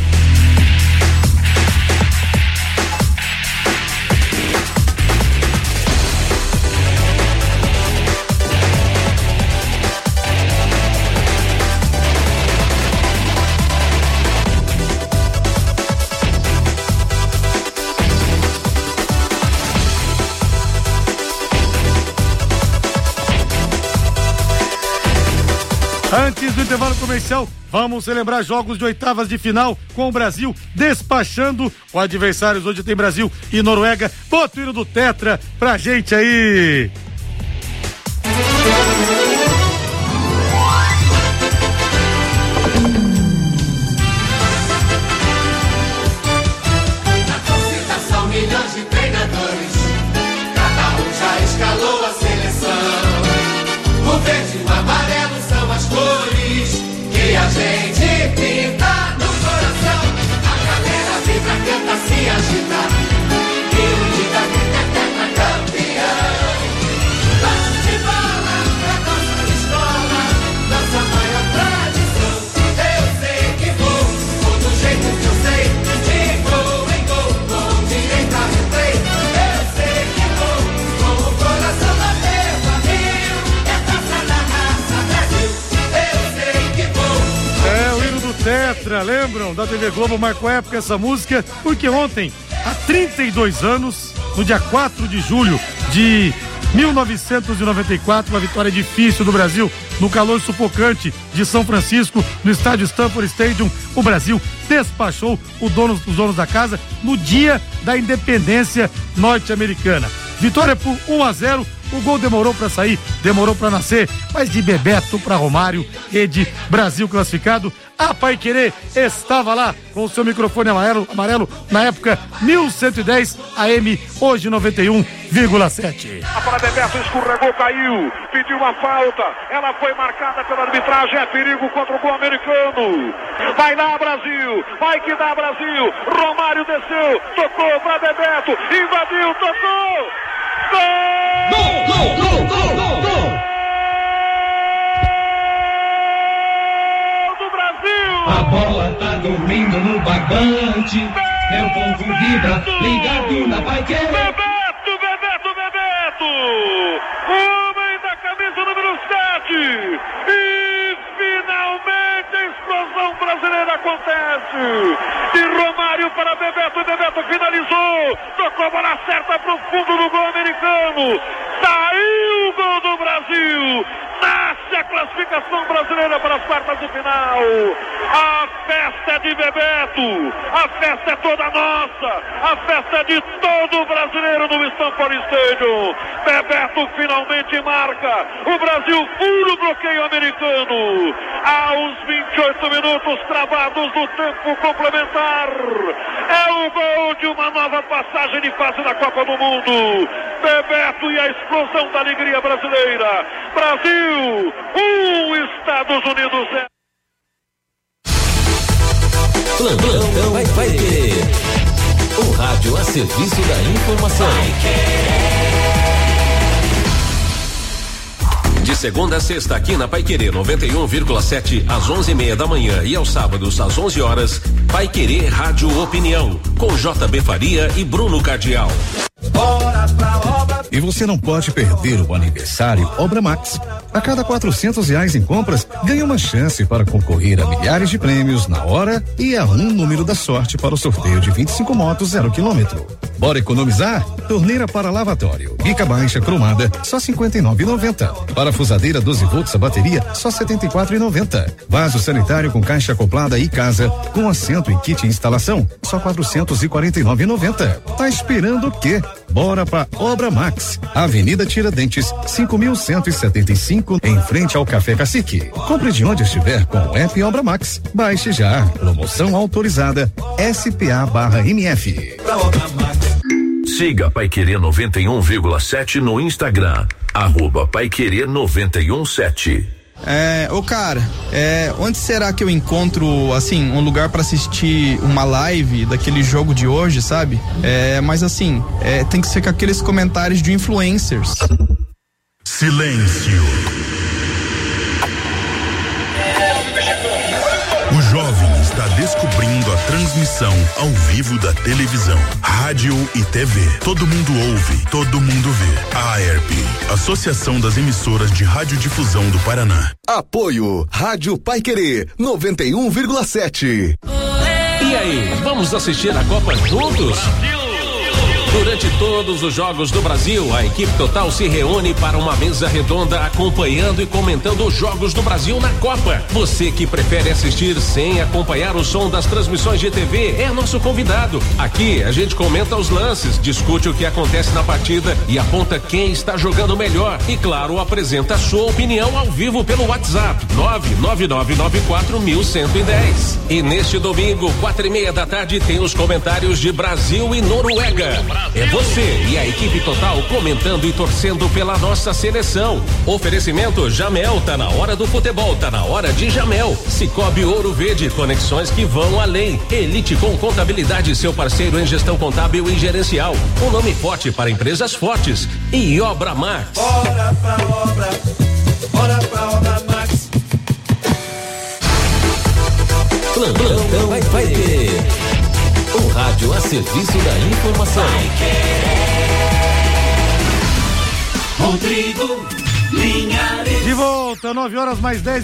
Antes do intervalo comercial, vamos celebrar jogos de oitavas de final com o Brasil despachando o adversário. Hoje tem Brasil e Noruega. Bota o hino do Tetra pra gente aí. Na torcida são milhões de treinadores, cada um já escalou a seleção. O verde e o amarelo são as cores que a gente pinta no coração. A galera vibra, canta, se agita e unida grita, Tetra campeão. Lance de bola pra nossa escola, nossa maior tradição. Eu sei que vou do jeito que eu sei, de gol em gol, com direito a replay. Eu sei que vou com o coração batendo a mil, é taça da raça Brasil. Eu sei que vou. É o hino do Tetra, lembram? Da TV Globo marcou época essa música, porque ontem, há 32 anos, no dia 4 de julho de 1994, uma vitória difícil do Brasil no calor sufocante de São Francisco, no estádio Stanford Stadium. O Brasil despachou os donos da casa no dia da independência norte-americana. Vitória por 1-0. O gol demorou para sair, demorou para nascer, mas de Bebeto para Romário, rede Brasil classificado. A Paiquerê estava lá com o seu microfone amarelo na época 1110 AM, hoje 91,7. Para Bebeto, escorregou, caiu, pediu uma falta, ela foi marcada pela arbitragem, é perigo contra o gol americano. Vai lá, Brasil, vai que dá, Brasil. Romário desceu, tocou para Bebeto, invadiu, tocou. Gol! Gol, gol, gol, gol, gol! Do Brasil! A bola tá dormindo no barbante, meu povo vibra, ligado na Paiquerê. Bebeto, Bebeto, Bebeto! Homem da camisa número 7! E finalmente a explosão brasileira acontece! De Romário para Bebeto, Bebeto finalizou! Tocou a bola certa para o fundo do gol americano! Saiu o gol do Brasil! Nasce a classificação brasileira para as quartas de final. A festa é de Bebeto, a festa é toda nossa, a festa é de todo brasileiro no Stanford Stadium. Bebeto finalmente marca, o Brasil fura o bloqueio americano. Aos 28 minutos travados do tempo complementar, é o gol de uma nova passagem de fase da Copa do Mundo. Bebeto e a explosão da alegria brasileira. Brasil 1, Estados Unidos 0. Plantão vai querer. O rádio a serviço da informação. De segunda a sexta aqui na Paiquerê 91,7 às 11:30 da manhã e aos sábados às 11 horas. Paiquerê Rádio Opinião com JB Faria e Bruno Cardial. Bora pra obra. E você não pode perder o aniversário Obra Max. A cada R$400 em compras, ganha uma chance para concorrer a milhares de prêmios na hora e a um número da sorte para o sorteio de 25 motos 0 km. Bora economizar? Torneira para lavatório, bica baixa cromada, só R$59,90. Parafusadeira 12 volts a bateria, só R$74,90. Vaso sanitário com caixa acoplada e casa, com assento e kit instalação, só R$449,90. Tá esperando o quê? Bora pra Obra Max, Avenida Tiradentes, 5.175, em frente ao Café Cacique. Compre de onde estiver com o app Obra Max. Baixe já. Promoção autorizada SPA/MF. Siga Paiquerê 91,7 no Instagram, @Paiquerê 91,7. Cara, onde será que eu encontro, assim, um lugar pra assistir uma live daquele jogo de hoje, sabe? Mas assim, tem que ser com aqueles comentários de influencers. Silêncio. O jovem está descobrindo a transmissão ao vivo da televisão, rádio e TV. Todo mundo ouve, todo mundo vê. A AERP, Associação das Emissoras de Radiodifusão do Paraná. Apoio Rádio Paiquerê 91,7. E aí, vamos assistir a Copa juntos? Durante todos os jogos do Brasil, a equipe total se reúne para uma mesa redonda acompanhando e comentando os jogos do Brasil na Copa. Você que prefere assistir sem acompanhar o som das transmissões de TV é nosso convidado. Aqui a gente comenta os lances, discute o que acontece na partida e aponta quem está jogando melhor. E claro, apresenta a sua opinião ao vivo pelo WhatsApp 999941110. E neste domingo, 4:30 da tarde, tem os comentários de Brasil e Noruega. É você e a equipe total comentando e torcendo pela nossa seleção. Oferecimento Jamel, tá na hora do futebol, tá na hora de Jamel. Cicobi Ouro Verde, conexões que vão além. Elite com Contabilidade, seu parceiro em gestão contábil e gerencial. Um nome forte para empresas fortes. E Obra Max. Bora pra obra Max. Plantão vai ter. Um rádio a serviço da informação. Rodrigo Linhares. De volta, 11 horas mais 10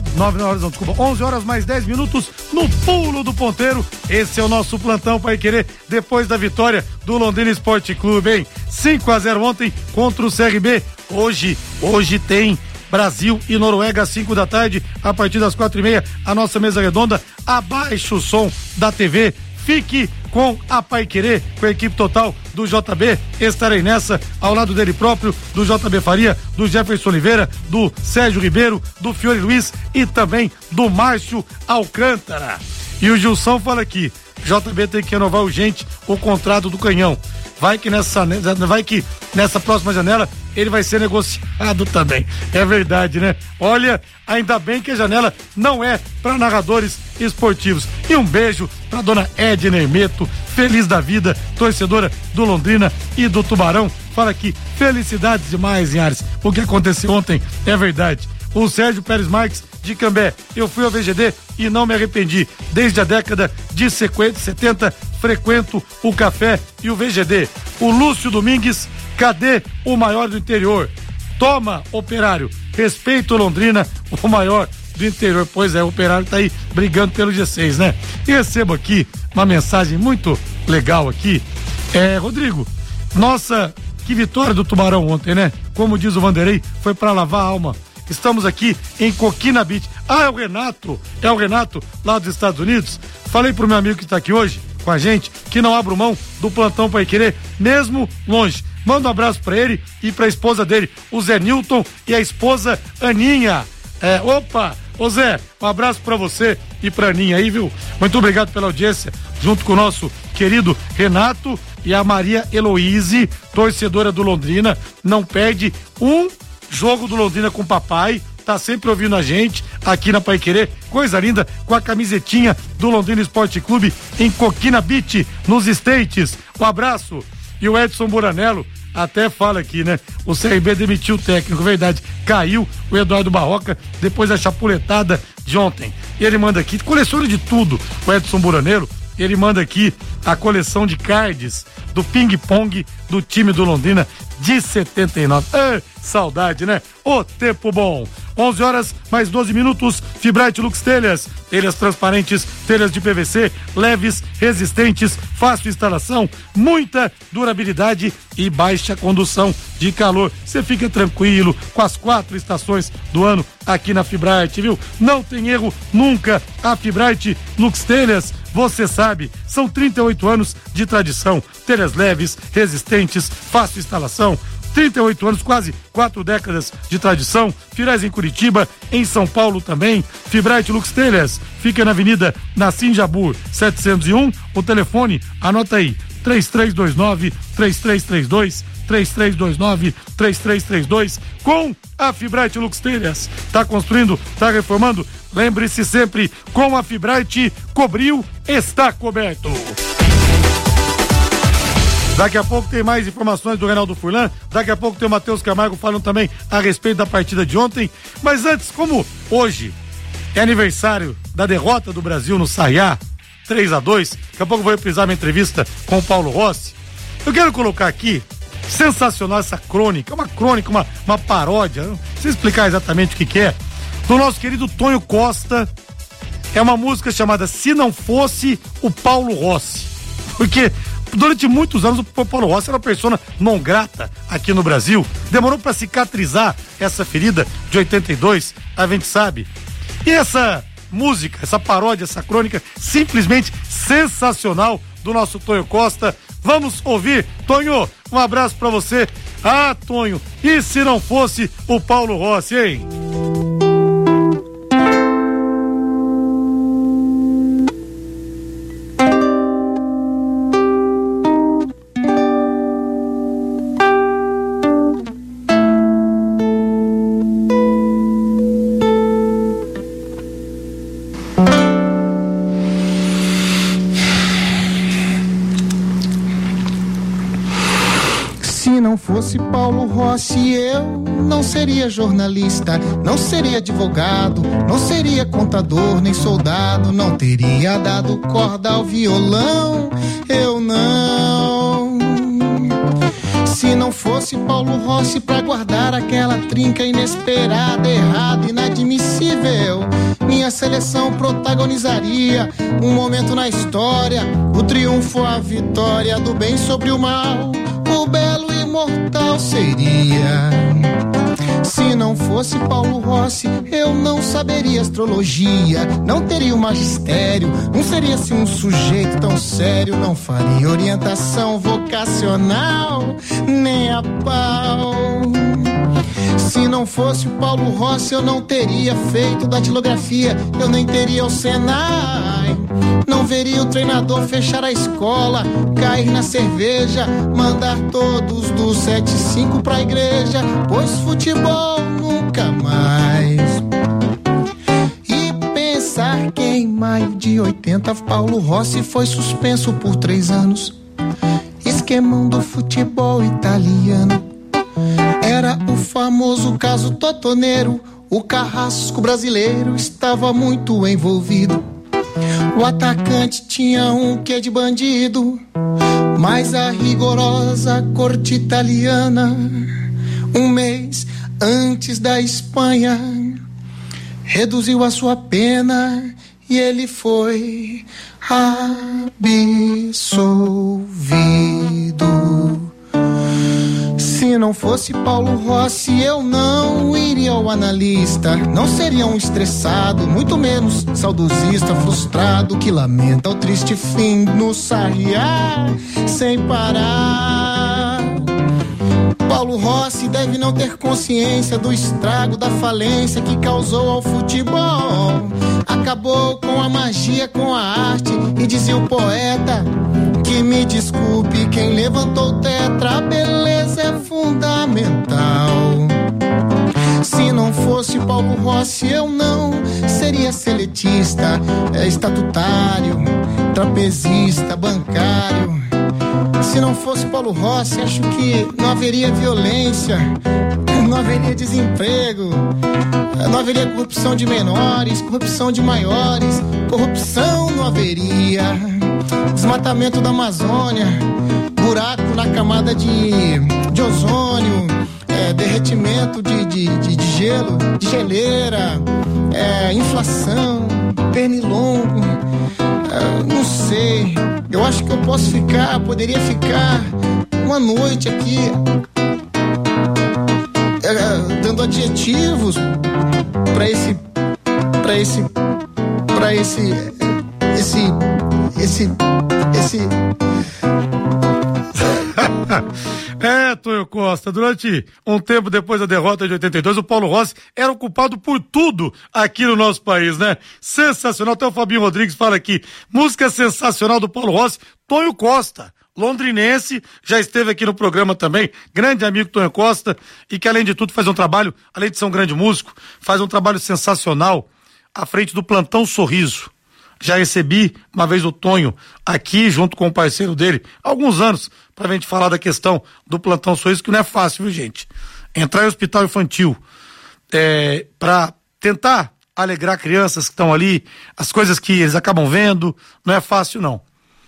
minutos no pulo do ponteiro. Esse é o nosso plantão Paiquerê depois da vitória do Londrina Esporte Clube, hein? 5-0 ontem contra o CRB. Hoje tem Brasil e Noruega às 5 da tarde, a partir das 4:30, a nossa mesa redonda. Abaixa o som da TV. Fique com a Paiquerê, com a equipe total do JB. Estarei nessa, ao lado dele próprio, do JB Faria, do Jefferson Oliveira, do Sérgio Ribeiro, do Fiore Luiz e também do Márcio Alcântara. E o Gilson fala aqui, JB tem que renovar urgente o contrato do Canhão. Vai que nessa próxima janela ele vai ser negociado também. É verdade, né? Olha, ainda bem que a janela não é para narradores esportivos. E um beijo pra dona Edna Hermeto, feliz da vida, torcedora do Londrina e do Tubarão. Fala aqui, felicidades demais, Linhares. O que aconteceu ontem é verdade. O Sérgio Pérez Marques de Cambé, eu fui ao VGD e não me arrependi. Desde a década de 70 frequento o café e o VGD. O Lúcio Domingues, cadê o maior do interior? Toma, Operário, respeito Londrina, o maior do interior. Pois é, o Operário tá aí brigando pelo G6, né? E recebo aqui uma mensagem muito legal aqui. Rodrigo, nossa, que vitória do Tubarão ontem, né? Como diz o Vanderlei, foi para lavar a alma. Estamos aqui em Coquina Beach. É o Renato lá dos Estados Unidos. Falei pro meu amigo que tá aqui hoje com a gente, que não abra mão do plantão Paiquerê, mesmo longe. Manda um abraço pra ele e pra esposa dele, o Zé Nilton, e a esposa Aninha. Ô Zé, um abraço pra você e pra Aninha aí, viu? Muito obrigado pela audiência, junto com o nosso querido Renato e a Maria Heloíse, torcedora do Londrina, não perde um jogo do Londrina com o papai, tá sempre ouvindo a gente aqui na Paiquerê, coisa linda, com a camisetinha do Londrina Esporte Clube em Coquina Beach, nos States. Um abraço. E o Edson Buranello até fala aqui, né? O CRB demitiu o técnico, verdade, caiu o Eduardo Barroca depois da chapuletada de ontem. E ele manda aqui, coleciona de tudo, o Edson Buranello, ele manda aqui a coleção de cards do ping-pong do time do Londrina de 79. Saudade, né? O tempo bom. 11 horas mais 12 minutos. Fibrate Lux Telhas. Telhas transparentes, telhas de PVC, leves, resistentes, fácil instalação, muita durabilidade e baixa condução de calor. Você fica tranquilo com as 4 estações do ano aqui na Fibrate, viu? Não tem erro nunca. A Fibrate Lux Telhas, você sabe, são 38 anos de tradição. Telhas leves, resistentes, fácil instalação. 38 anos, quase 4 décadas de tradição. Firais em Curitiba, em São Paulo também. Fibrate Lux Telhas fica na Avenida Nassim Jabur 701. O telefone, anota aí, 3329-3332, com a Fibrate Lux Telhas. Tá construindo, tá reformando? Lembre-se sempre, com a Fibrate, cobriu, está coberto. Daqui a pouco tem mais informações do Reinaldo Furlan, daqui a pouco tem o Matheus Camargo falando também a respeito da partida de ontem, mas antes, como hoje é aniversário da derrota do Brasil no Sarriá, 3-2, daqui a pouco eu vou reprisar minha entrevista com o Paulo Rossi, eu quero colocar aqui, sensacional essa crônica, uma paródia, não sei explicar exatamente o que é, do nosso querido Tonho Costa, é uma música chamada Se Não Fosse o Paulo Rossi, porque durante muitos anos o Paulo Rossi era uma persona não grata aqui no Brasil, demorou para cicatrizar essa ferida de 82, a gente sabe. E essa música, essa paródia, essa crônica, simplesmente sensacional do nosso Tonho Costa. Vamos ouvir, Tonho, um abraço para você. Ah, Tonho, e se não fosse o Paulo Rossi, hein? Fosse Paulo Rossi, eu não seria jornalista, não seria advogado, não seria contador nem soldado, não teria dado corda ao violão, eu não. Se não fosse Paulo Rossi pra guardar aquela trinca inesperada, errada, inadmissível, minha seleção protagonizaria um momento na história, o triunfo, a vitória do bem sobre o mal, o belo imortal seria. Se não fosse Paulo Rossi, eu não saberia astrologia, não teria o magistério, não seria assim um sujeito tão sério, não faria orientação vocacional, nem a pau. Se não fosse o Paulo Rossi, eu não teria feito datilografia, eu nem teria o Senai, não veria o treinador fechar a escola, cair na cerveja, mandar todos do 7-5 pra igreja, pois futebol nunca mais. E pensar que em maio de 80 Paulo Rossi foi suspenso por 3 anos, esquemão do futebol italiano. Era o famoso caso Totoneiro, o carrasco brasileiro estava muito envolvido. O atacante tinha um quê de bandido, mas a rigorosa corte italiana, um mês antes da Espanha, reduziu a sua pena e ele foi absolvido. Se não fosse Paulo Rossi, eu não iria ao analista, não seria um estressado, muito menos saudosista, frustrado, que lamenta o triste fim no Sarriá sem parar. Paulo Rossi deve não ter consciência do estrago, da falência que causou ao futebol. Acabou com a magia, com a arte, e dizia o poeta que me desculpe quem levantou o tetra, a beleza é fundamental. Se não fosse Paulo Rossi, eu não seria seletista, estatutário, trapezista, bancário. Se não fosse Paulo Rossi, acho que não haveria violência, não haveria desemprego, não haveria corrupção de menores, corrupção de maiores, corrupção não haveria, desmatamento da Amazônia, buraco na camada de ozônio, derretimento de gelo, de geleira, inflação, pernilongo, não sei, eu acho que eu poderia ficar uma noite aqui dando adjetivos para esse Tonho Costa, durante um tempo depois da derrota de 82, o Paulo Rossi era o culpado por tudo aqui no nosso país, né? Sensacional, até o Fabinho Rodrigues fala aqui, música sensacional do Paulo Rossi, Tonho Costa, londrinense, já esteve aqui no programa também, grande amigo Tonho Costa, e que além de tudo faz um trabalho, além de ser um grande músico, faz um trabalho sensacional à frente do Plantão Sorriso. Já recebi uma vez o Tonho aqui, junto com o parceiro dele, há alguns anos, pra gente falar da questão do Plantão Sorriso, que não é fácil, viu, gente? Entrar em hospital infantil, pra tentar alegrar crianças que estão ali, as coisas que eles acabam vendo, não é fácil, não.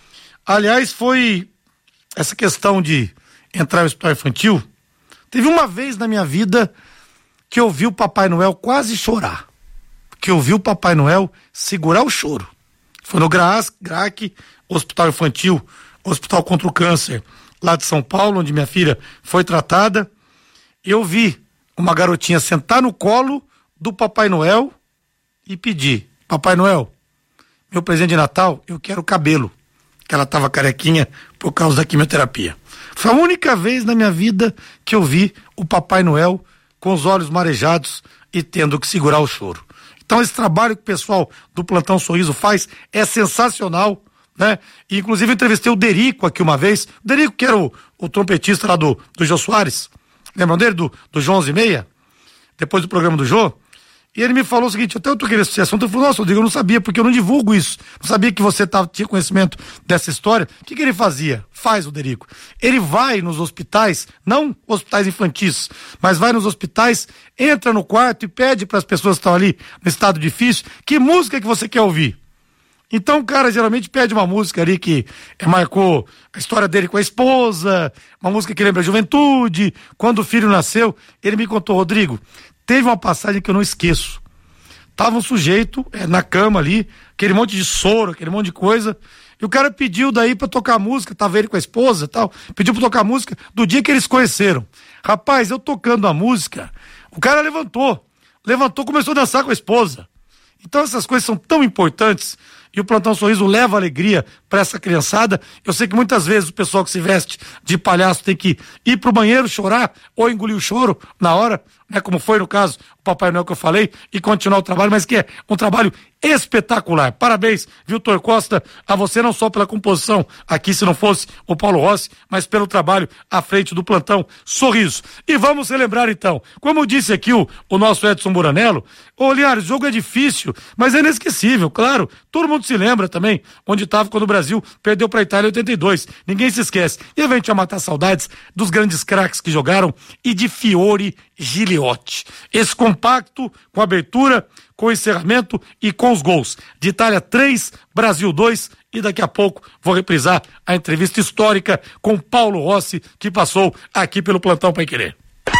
Aliás, foi essa questão de entrar no hospital infantil. Teve uma vez na minha vida que eu vi o Papai Noel quase chorar. Que eu vi o Papai Noel segurar o choro. Foi no GRAC, Hospital Infantil, Hospital contra o Câncer, lá de São Paulo, onde minha filha foi tratada. Eu vi uma garotinha sentar no colo do Papai Noel e pedir: Papai Noel, meu presente de Natal, eu quero cabelo. Que ela estava carequinha por causa da quimioterapia. Foi a única vez na minha vida que eu vi o Papai Noel com os olhos marejados e tendo que segurar o choro. Então esse trabalho que o pessoal do Plantão Sorriso faz é sensacional, né? E, inclusive eu entrevistei o Derico aqui uma vez, o Derico que era o trompetista lá do Jô Soares, lembram dele? Do João 11:30, depois do programa do Jô. E ele me falou o seguinte: até eu toquei nesse assunto, eu falei: nossa, Rodrigo, eu não sabia, porque eu não divulgo isso, não sabia que você tinha conhecimento dessa história. O que ele fazia? Faz o Derico. Ele vai nos hospitais, não hospitais infantis, mas vai nos hospitais, entra no quarto e pede para as pessoas que estão ali no estado difícil, que música que você quer ouvir. Então o cara geralmente pede uma música ali que marcou a história dele com a esposa, uma música que lembra a juventude, quando o filho nasceu. Ele me contou: Rodrigo, teve uma passagem que eu não esqueço. Tava um sujeito na cama ali, aquele monte de soro, aquele monte de coisa, e o cara pediu daí pra tocar música, tava ele com a esposa e tal, pediu pra tocar música do dia que eles conheceram. Rapaz, eu tocando a música, o cara levantou, começou a dançar com a esposa. Então essas coisas são tão importantes, e o Plantão Sorriso leva alegria para essa criançada. Eu sei que muitas vezes o pessoal que se veste de palhaço tem que ir pro banheiro chorar ou engolir o choro na hora, né, como foi no caso o Papai Noel que eu falei, e continuar o trabalho, mas que é um trabalho espetacular. Parabéns, viu, Tonho Costa, a você, não só pela composição aqui, se não fosse o Paulo Rossi, mas pelo trabalho à frente do Plantão Sorriso. E vamos relembrar então, como disse aqui o nosso Edson Buranello, Linhares, o jogo é difícil, mas é inesquecível, claro, todo mundo se lembra também onde estava quando o Brasil perdeu para a Itália em 82, ninguém se esquece. E a gente vai matar saudades dos grandes craques que jogaram e de Fiore Giliotti. Esse compacto com abertura, com encerramento e com os gols de Itália 3, Brasil 2, e daqui a pouco vou reprisar a entrevista histórica com Paulo Rossi, que passou aqui pelo Plantão Paiquerê.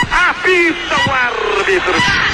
Apita o árbitro.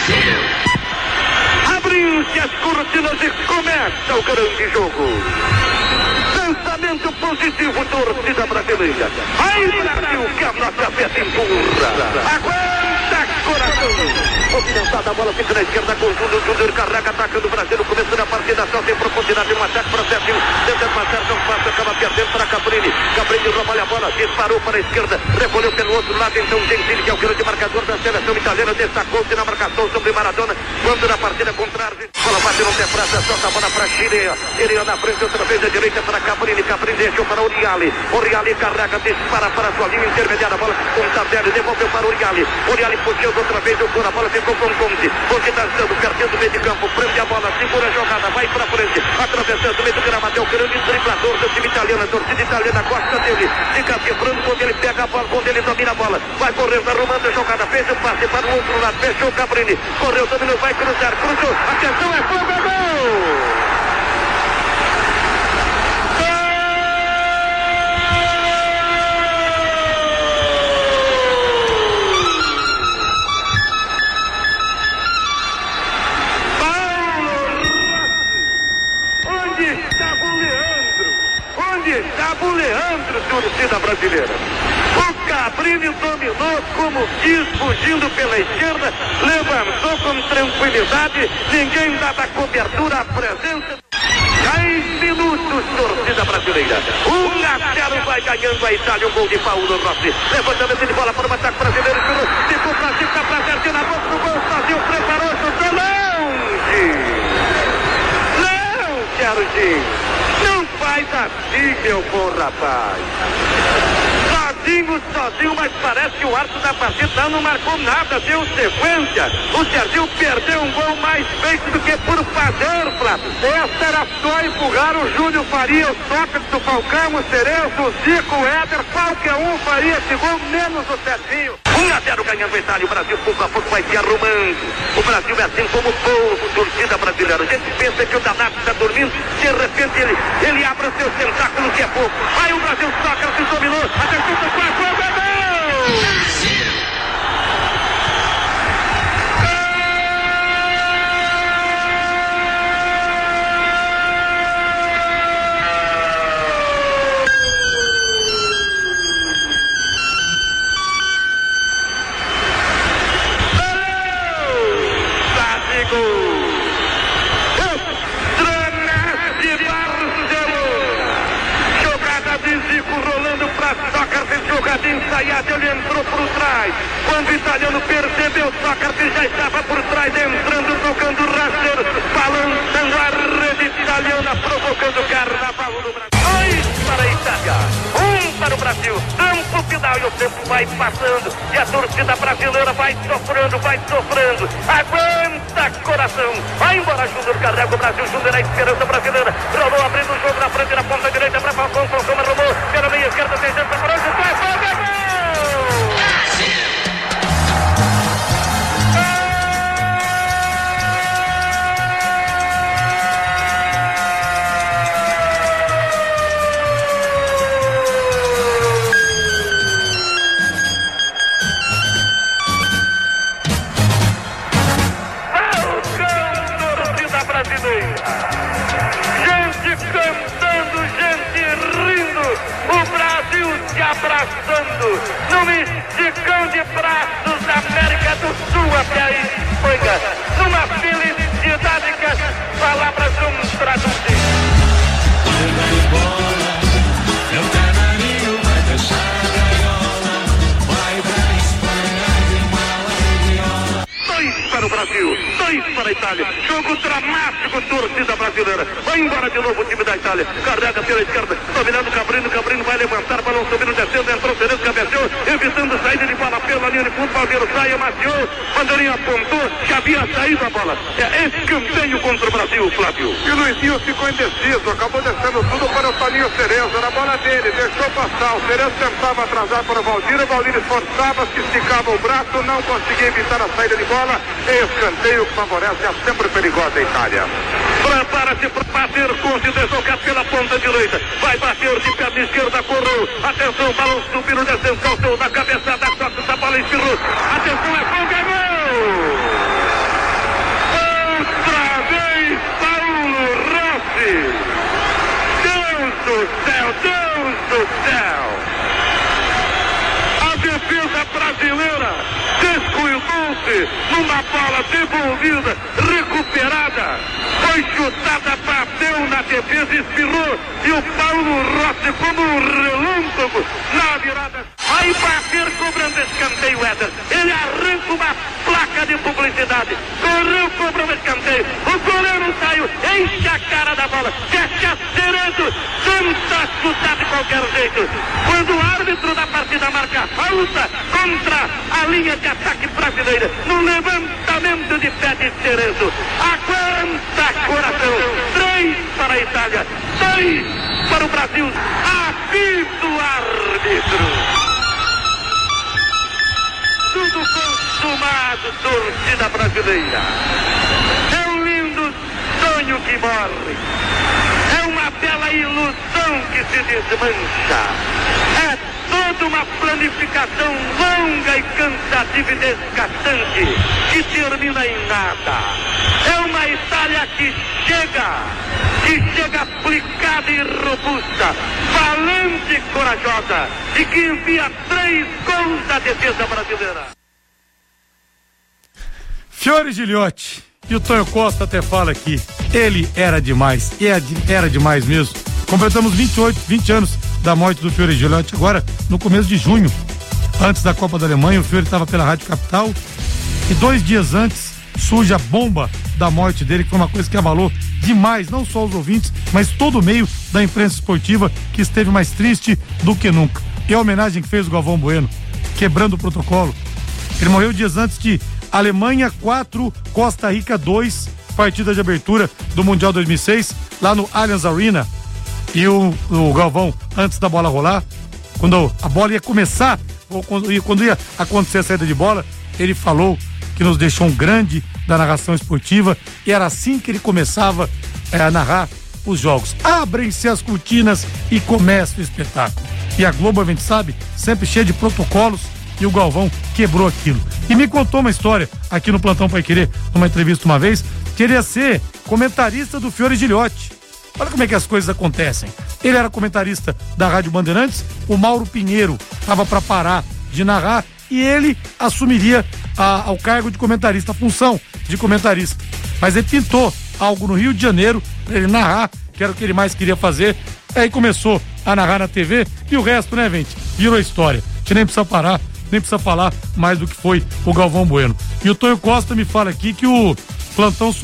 Abriu-se as cortinas e começa o grande jogo. Lançamento positivo, torcida brasileira. Aí, Brasil, que a nossa festa empurra. Aguenta, coração. Movimentada, a bola fica na esquerda com o Júnior carrega, atacando o Brasil no começo da partida, só tem profundidade, um ataque para Serginho, tenta passar, não passa, acaba perdendo para Caprini rouba a bola, disparou para a esquerda, recolheu pelo outro lado, então Gentili, que é o grande marcador da seleção italiana, destacou-se na marcação sobre Maradona, quando na partida contrária, bola bate no pé praça, solta a bola para Chirea, Chirea na frente, outra vez à direita para Caprini deixou para Oriali carrega, dispara para a sua linha intermediária, a bola com Tardelli, devolveu para Oriali puxou outra vez, a bola ficou com Conte dançando, pertinho do meio de campo, prende a bola, segura a jogada, vai para frente, atravessando o meio do gramado, é o grande driblador do time italiano, a torcida italiana gosta dele, fica quebrando quando ele pega a bola, quando ele domina a bola, vai correndo, arrumando a jogada, fez o passe para o outro lado, fechou o Caprini, correu, dominou, vai cruzar, cruzou, atenção, é fogo, é gol! O Leandro, torcida brasileira. O Caprini dominou como quis, fugindo pela esquerda, levantou com tranquilidade, ninguém dava cobertura à presença. 10 minutos, torcida brasileira. 1-0 vai ganhando a Itália, um gol de Paulo Rossi. Levantamento de bola para o ataque brasileiro, ficou pra cima, pra perto, na boca do gol, sozinho, preparou, chutou longe. Não, Serginho. Faz a assim, meu bom rapaz. Sozinho, mas parece que o árbitro da partida não marcou nada, deu sequência. O Serginho perdeu um gol mais feito do que por fazer, Flávio. Essa era só empurrar o Júnior Faria, o Sócrates, o Falcão, o Cerezo, o Zico, o Éder, qualquer um faria esse gol, menos o Serginho. 1-0 ganhando a Itália, o Brasil pouco a pouco vai se arrumando. O Brasil é assim como o povo, torcida brasileira. A gente pensa que o danado está dormindo, de repente ele abre o seu tentáculo que é pouco. Aí o Brasil, Sócrates dominou, atenção do quarto, gol! Ensaiado, ele entrou por trás. Quando o italiano percebeu, Sócrates já estava por trás, entrando, tocando rasteiro, balançando a rede italiana, provocando o carnaval no Brasil. 2 para a Itália, 1 para o Brasil. Tempo final e o tempo vai passando. E a torcida brasileira vai sofrendo. Aguenta coração. Vai embora, Júnior, carrega o Brasil. Júnior é a esperança brasileira. Rolou abrindo o jogo na frente, na ponta direita para Falcão. Falcão arrumou pela meia esquerda, tem gente para o Brasil. Abraçando no esticão de braços da América do Sul até a Espanha, numa felicidade que as palavras não traduzem. Meu canarinho vai deixar a gaiola, vai pra Espanha de mala e viola. 2 para o Brasil, 2 para a Itália. Jogo dramático, torcida brasileira. Vai embora de novo o time da Itália. Carrega pela esquerda, dominando o Cabrino vai levantar, balão subindo, descendo, entrou, Cerezo, cabeceou, evitando saída de bola pela linha de fundo, Valdeiro sai, amaciou, bandeirinha apontou, já havia saído a bola. É escanteio contra o Brasil, Flávio. E o Luizinho ficou indeciso, acabou descendo tudo para o Toninho Cerezo, era a bola dele, deixou passar, o Cerezo tentava atrasar para o Valdir esforçava, se esticava o braço, não conseguia evitar a saída de bola, escanteio que favorece a sempre perigosa Itália. Prepara-se para bater, Conte deslocar pela ponta direita, vai bater de perna esquerda, correu, atenção, balão subindo, descendo, calçou na cabeçada, Sócrates, a bola espirrou, atenção, é gol, outra vez, Paulo Rossi, Deus do céu, a defesa brasileira descuidou-se numa bola devolvida, recuperada, foi chutada, bateu na defesa, espirrou, e o Paulo Rossi, como um relâmpago, na virada, vai bater cobrando escanteio, Éder, ele arranca uma placa de publicidade, correu, cobrou escanteio, o goleiro saiu, enche a cara da bola, fecha Cerezo, tenta chutar de qualquer jeito, quando o árbitro da partida marca falta contra a linha de ataque brasileira, no levantamento de pé de Cerezo, aguenta coração, 3 para a Itália, 2 para o Brasil, apita o árbitro. Tudo consumado, torcida brasileira. É um lindo sonho que morre. É uma bela ilusão que se desmancha. É toda uma planificação longa e cansativa e desgastante que termina em nada. É uma Itália que chega aplicada e robusta, valente e corajosa, e que envia 3 gols da defesa brasileira. Fiore Giliotti, e o Tonho Costa até fala aqui, ele era demais, era demais mesmo. Completamos 20 anos da morte do Fiore Giliotti, agora no começo de junho, antes da Copa da Alemanha. O Fiore estava pela Rádio Capital e 2 dias antes surge a bomba da morte dele, que foi uma coisa que abalou demais, não só os ouvintes, mas todo o meio da imprensa esportiva, que esteve mais triste do que nunca. E a homenagem que fez o Galvão Bueno, quebrando o protocolo. Ele morreu dias antes de Alemanha 4, Costa Rica 2, partida de abertura do Mundial 2006, lá no Allianz Arena. E o Galvão, antes da bola rolar, quando a bola ia começar, ou quando ia acontecer a saída de bola, ele falou que nos deixou um grande da narração esportiva, e era assim que ele começava a narrar os jogos. Abrem-se as cortinas e começa o espetáculo. E a Globo, a gente sabe, sempre cheia de protocolos, e o Galvão quebrou aquilo. E me contou uma história aqui no Plantão Paiquerê, numa entrevista uma vez, que ele ia ser comentarista do Fiore Giliotti. Olha como é que as coisas acontecem. Ele era comentarista da Rádio Bandeirantes, o Mauro Pinheiro estava para parar de narrar e ele assumiria ao cargo de comentarista, a função de comentarista. Mas ele pintou algo no Rio de Janeiro para ele narrar, que era o que ele mais queria fazer. Aí começou a narrar na TV e o resto, né, gente? Virou história. A gente nem precisa parar, nem precisa falar mais do que foi o Galvão Bueno. E o Tonho Costa me fala aqui que o plantão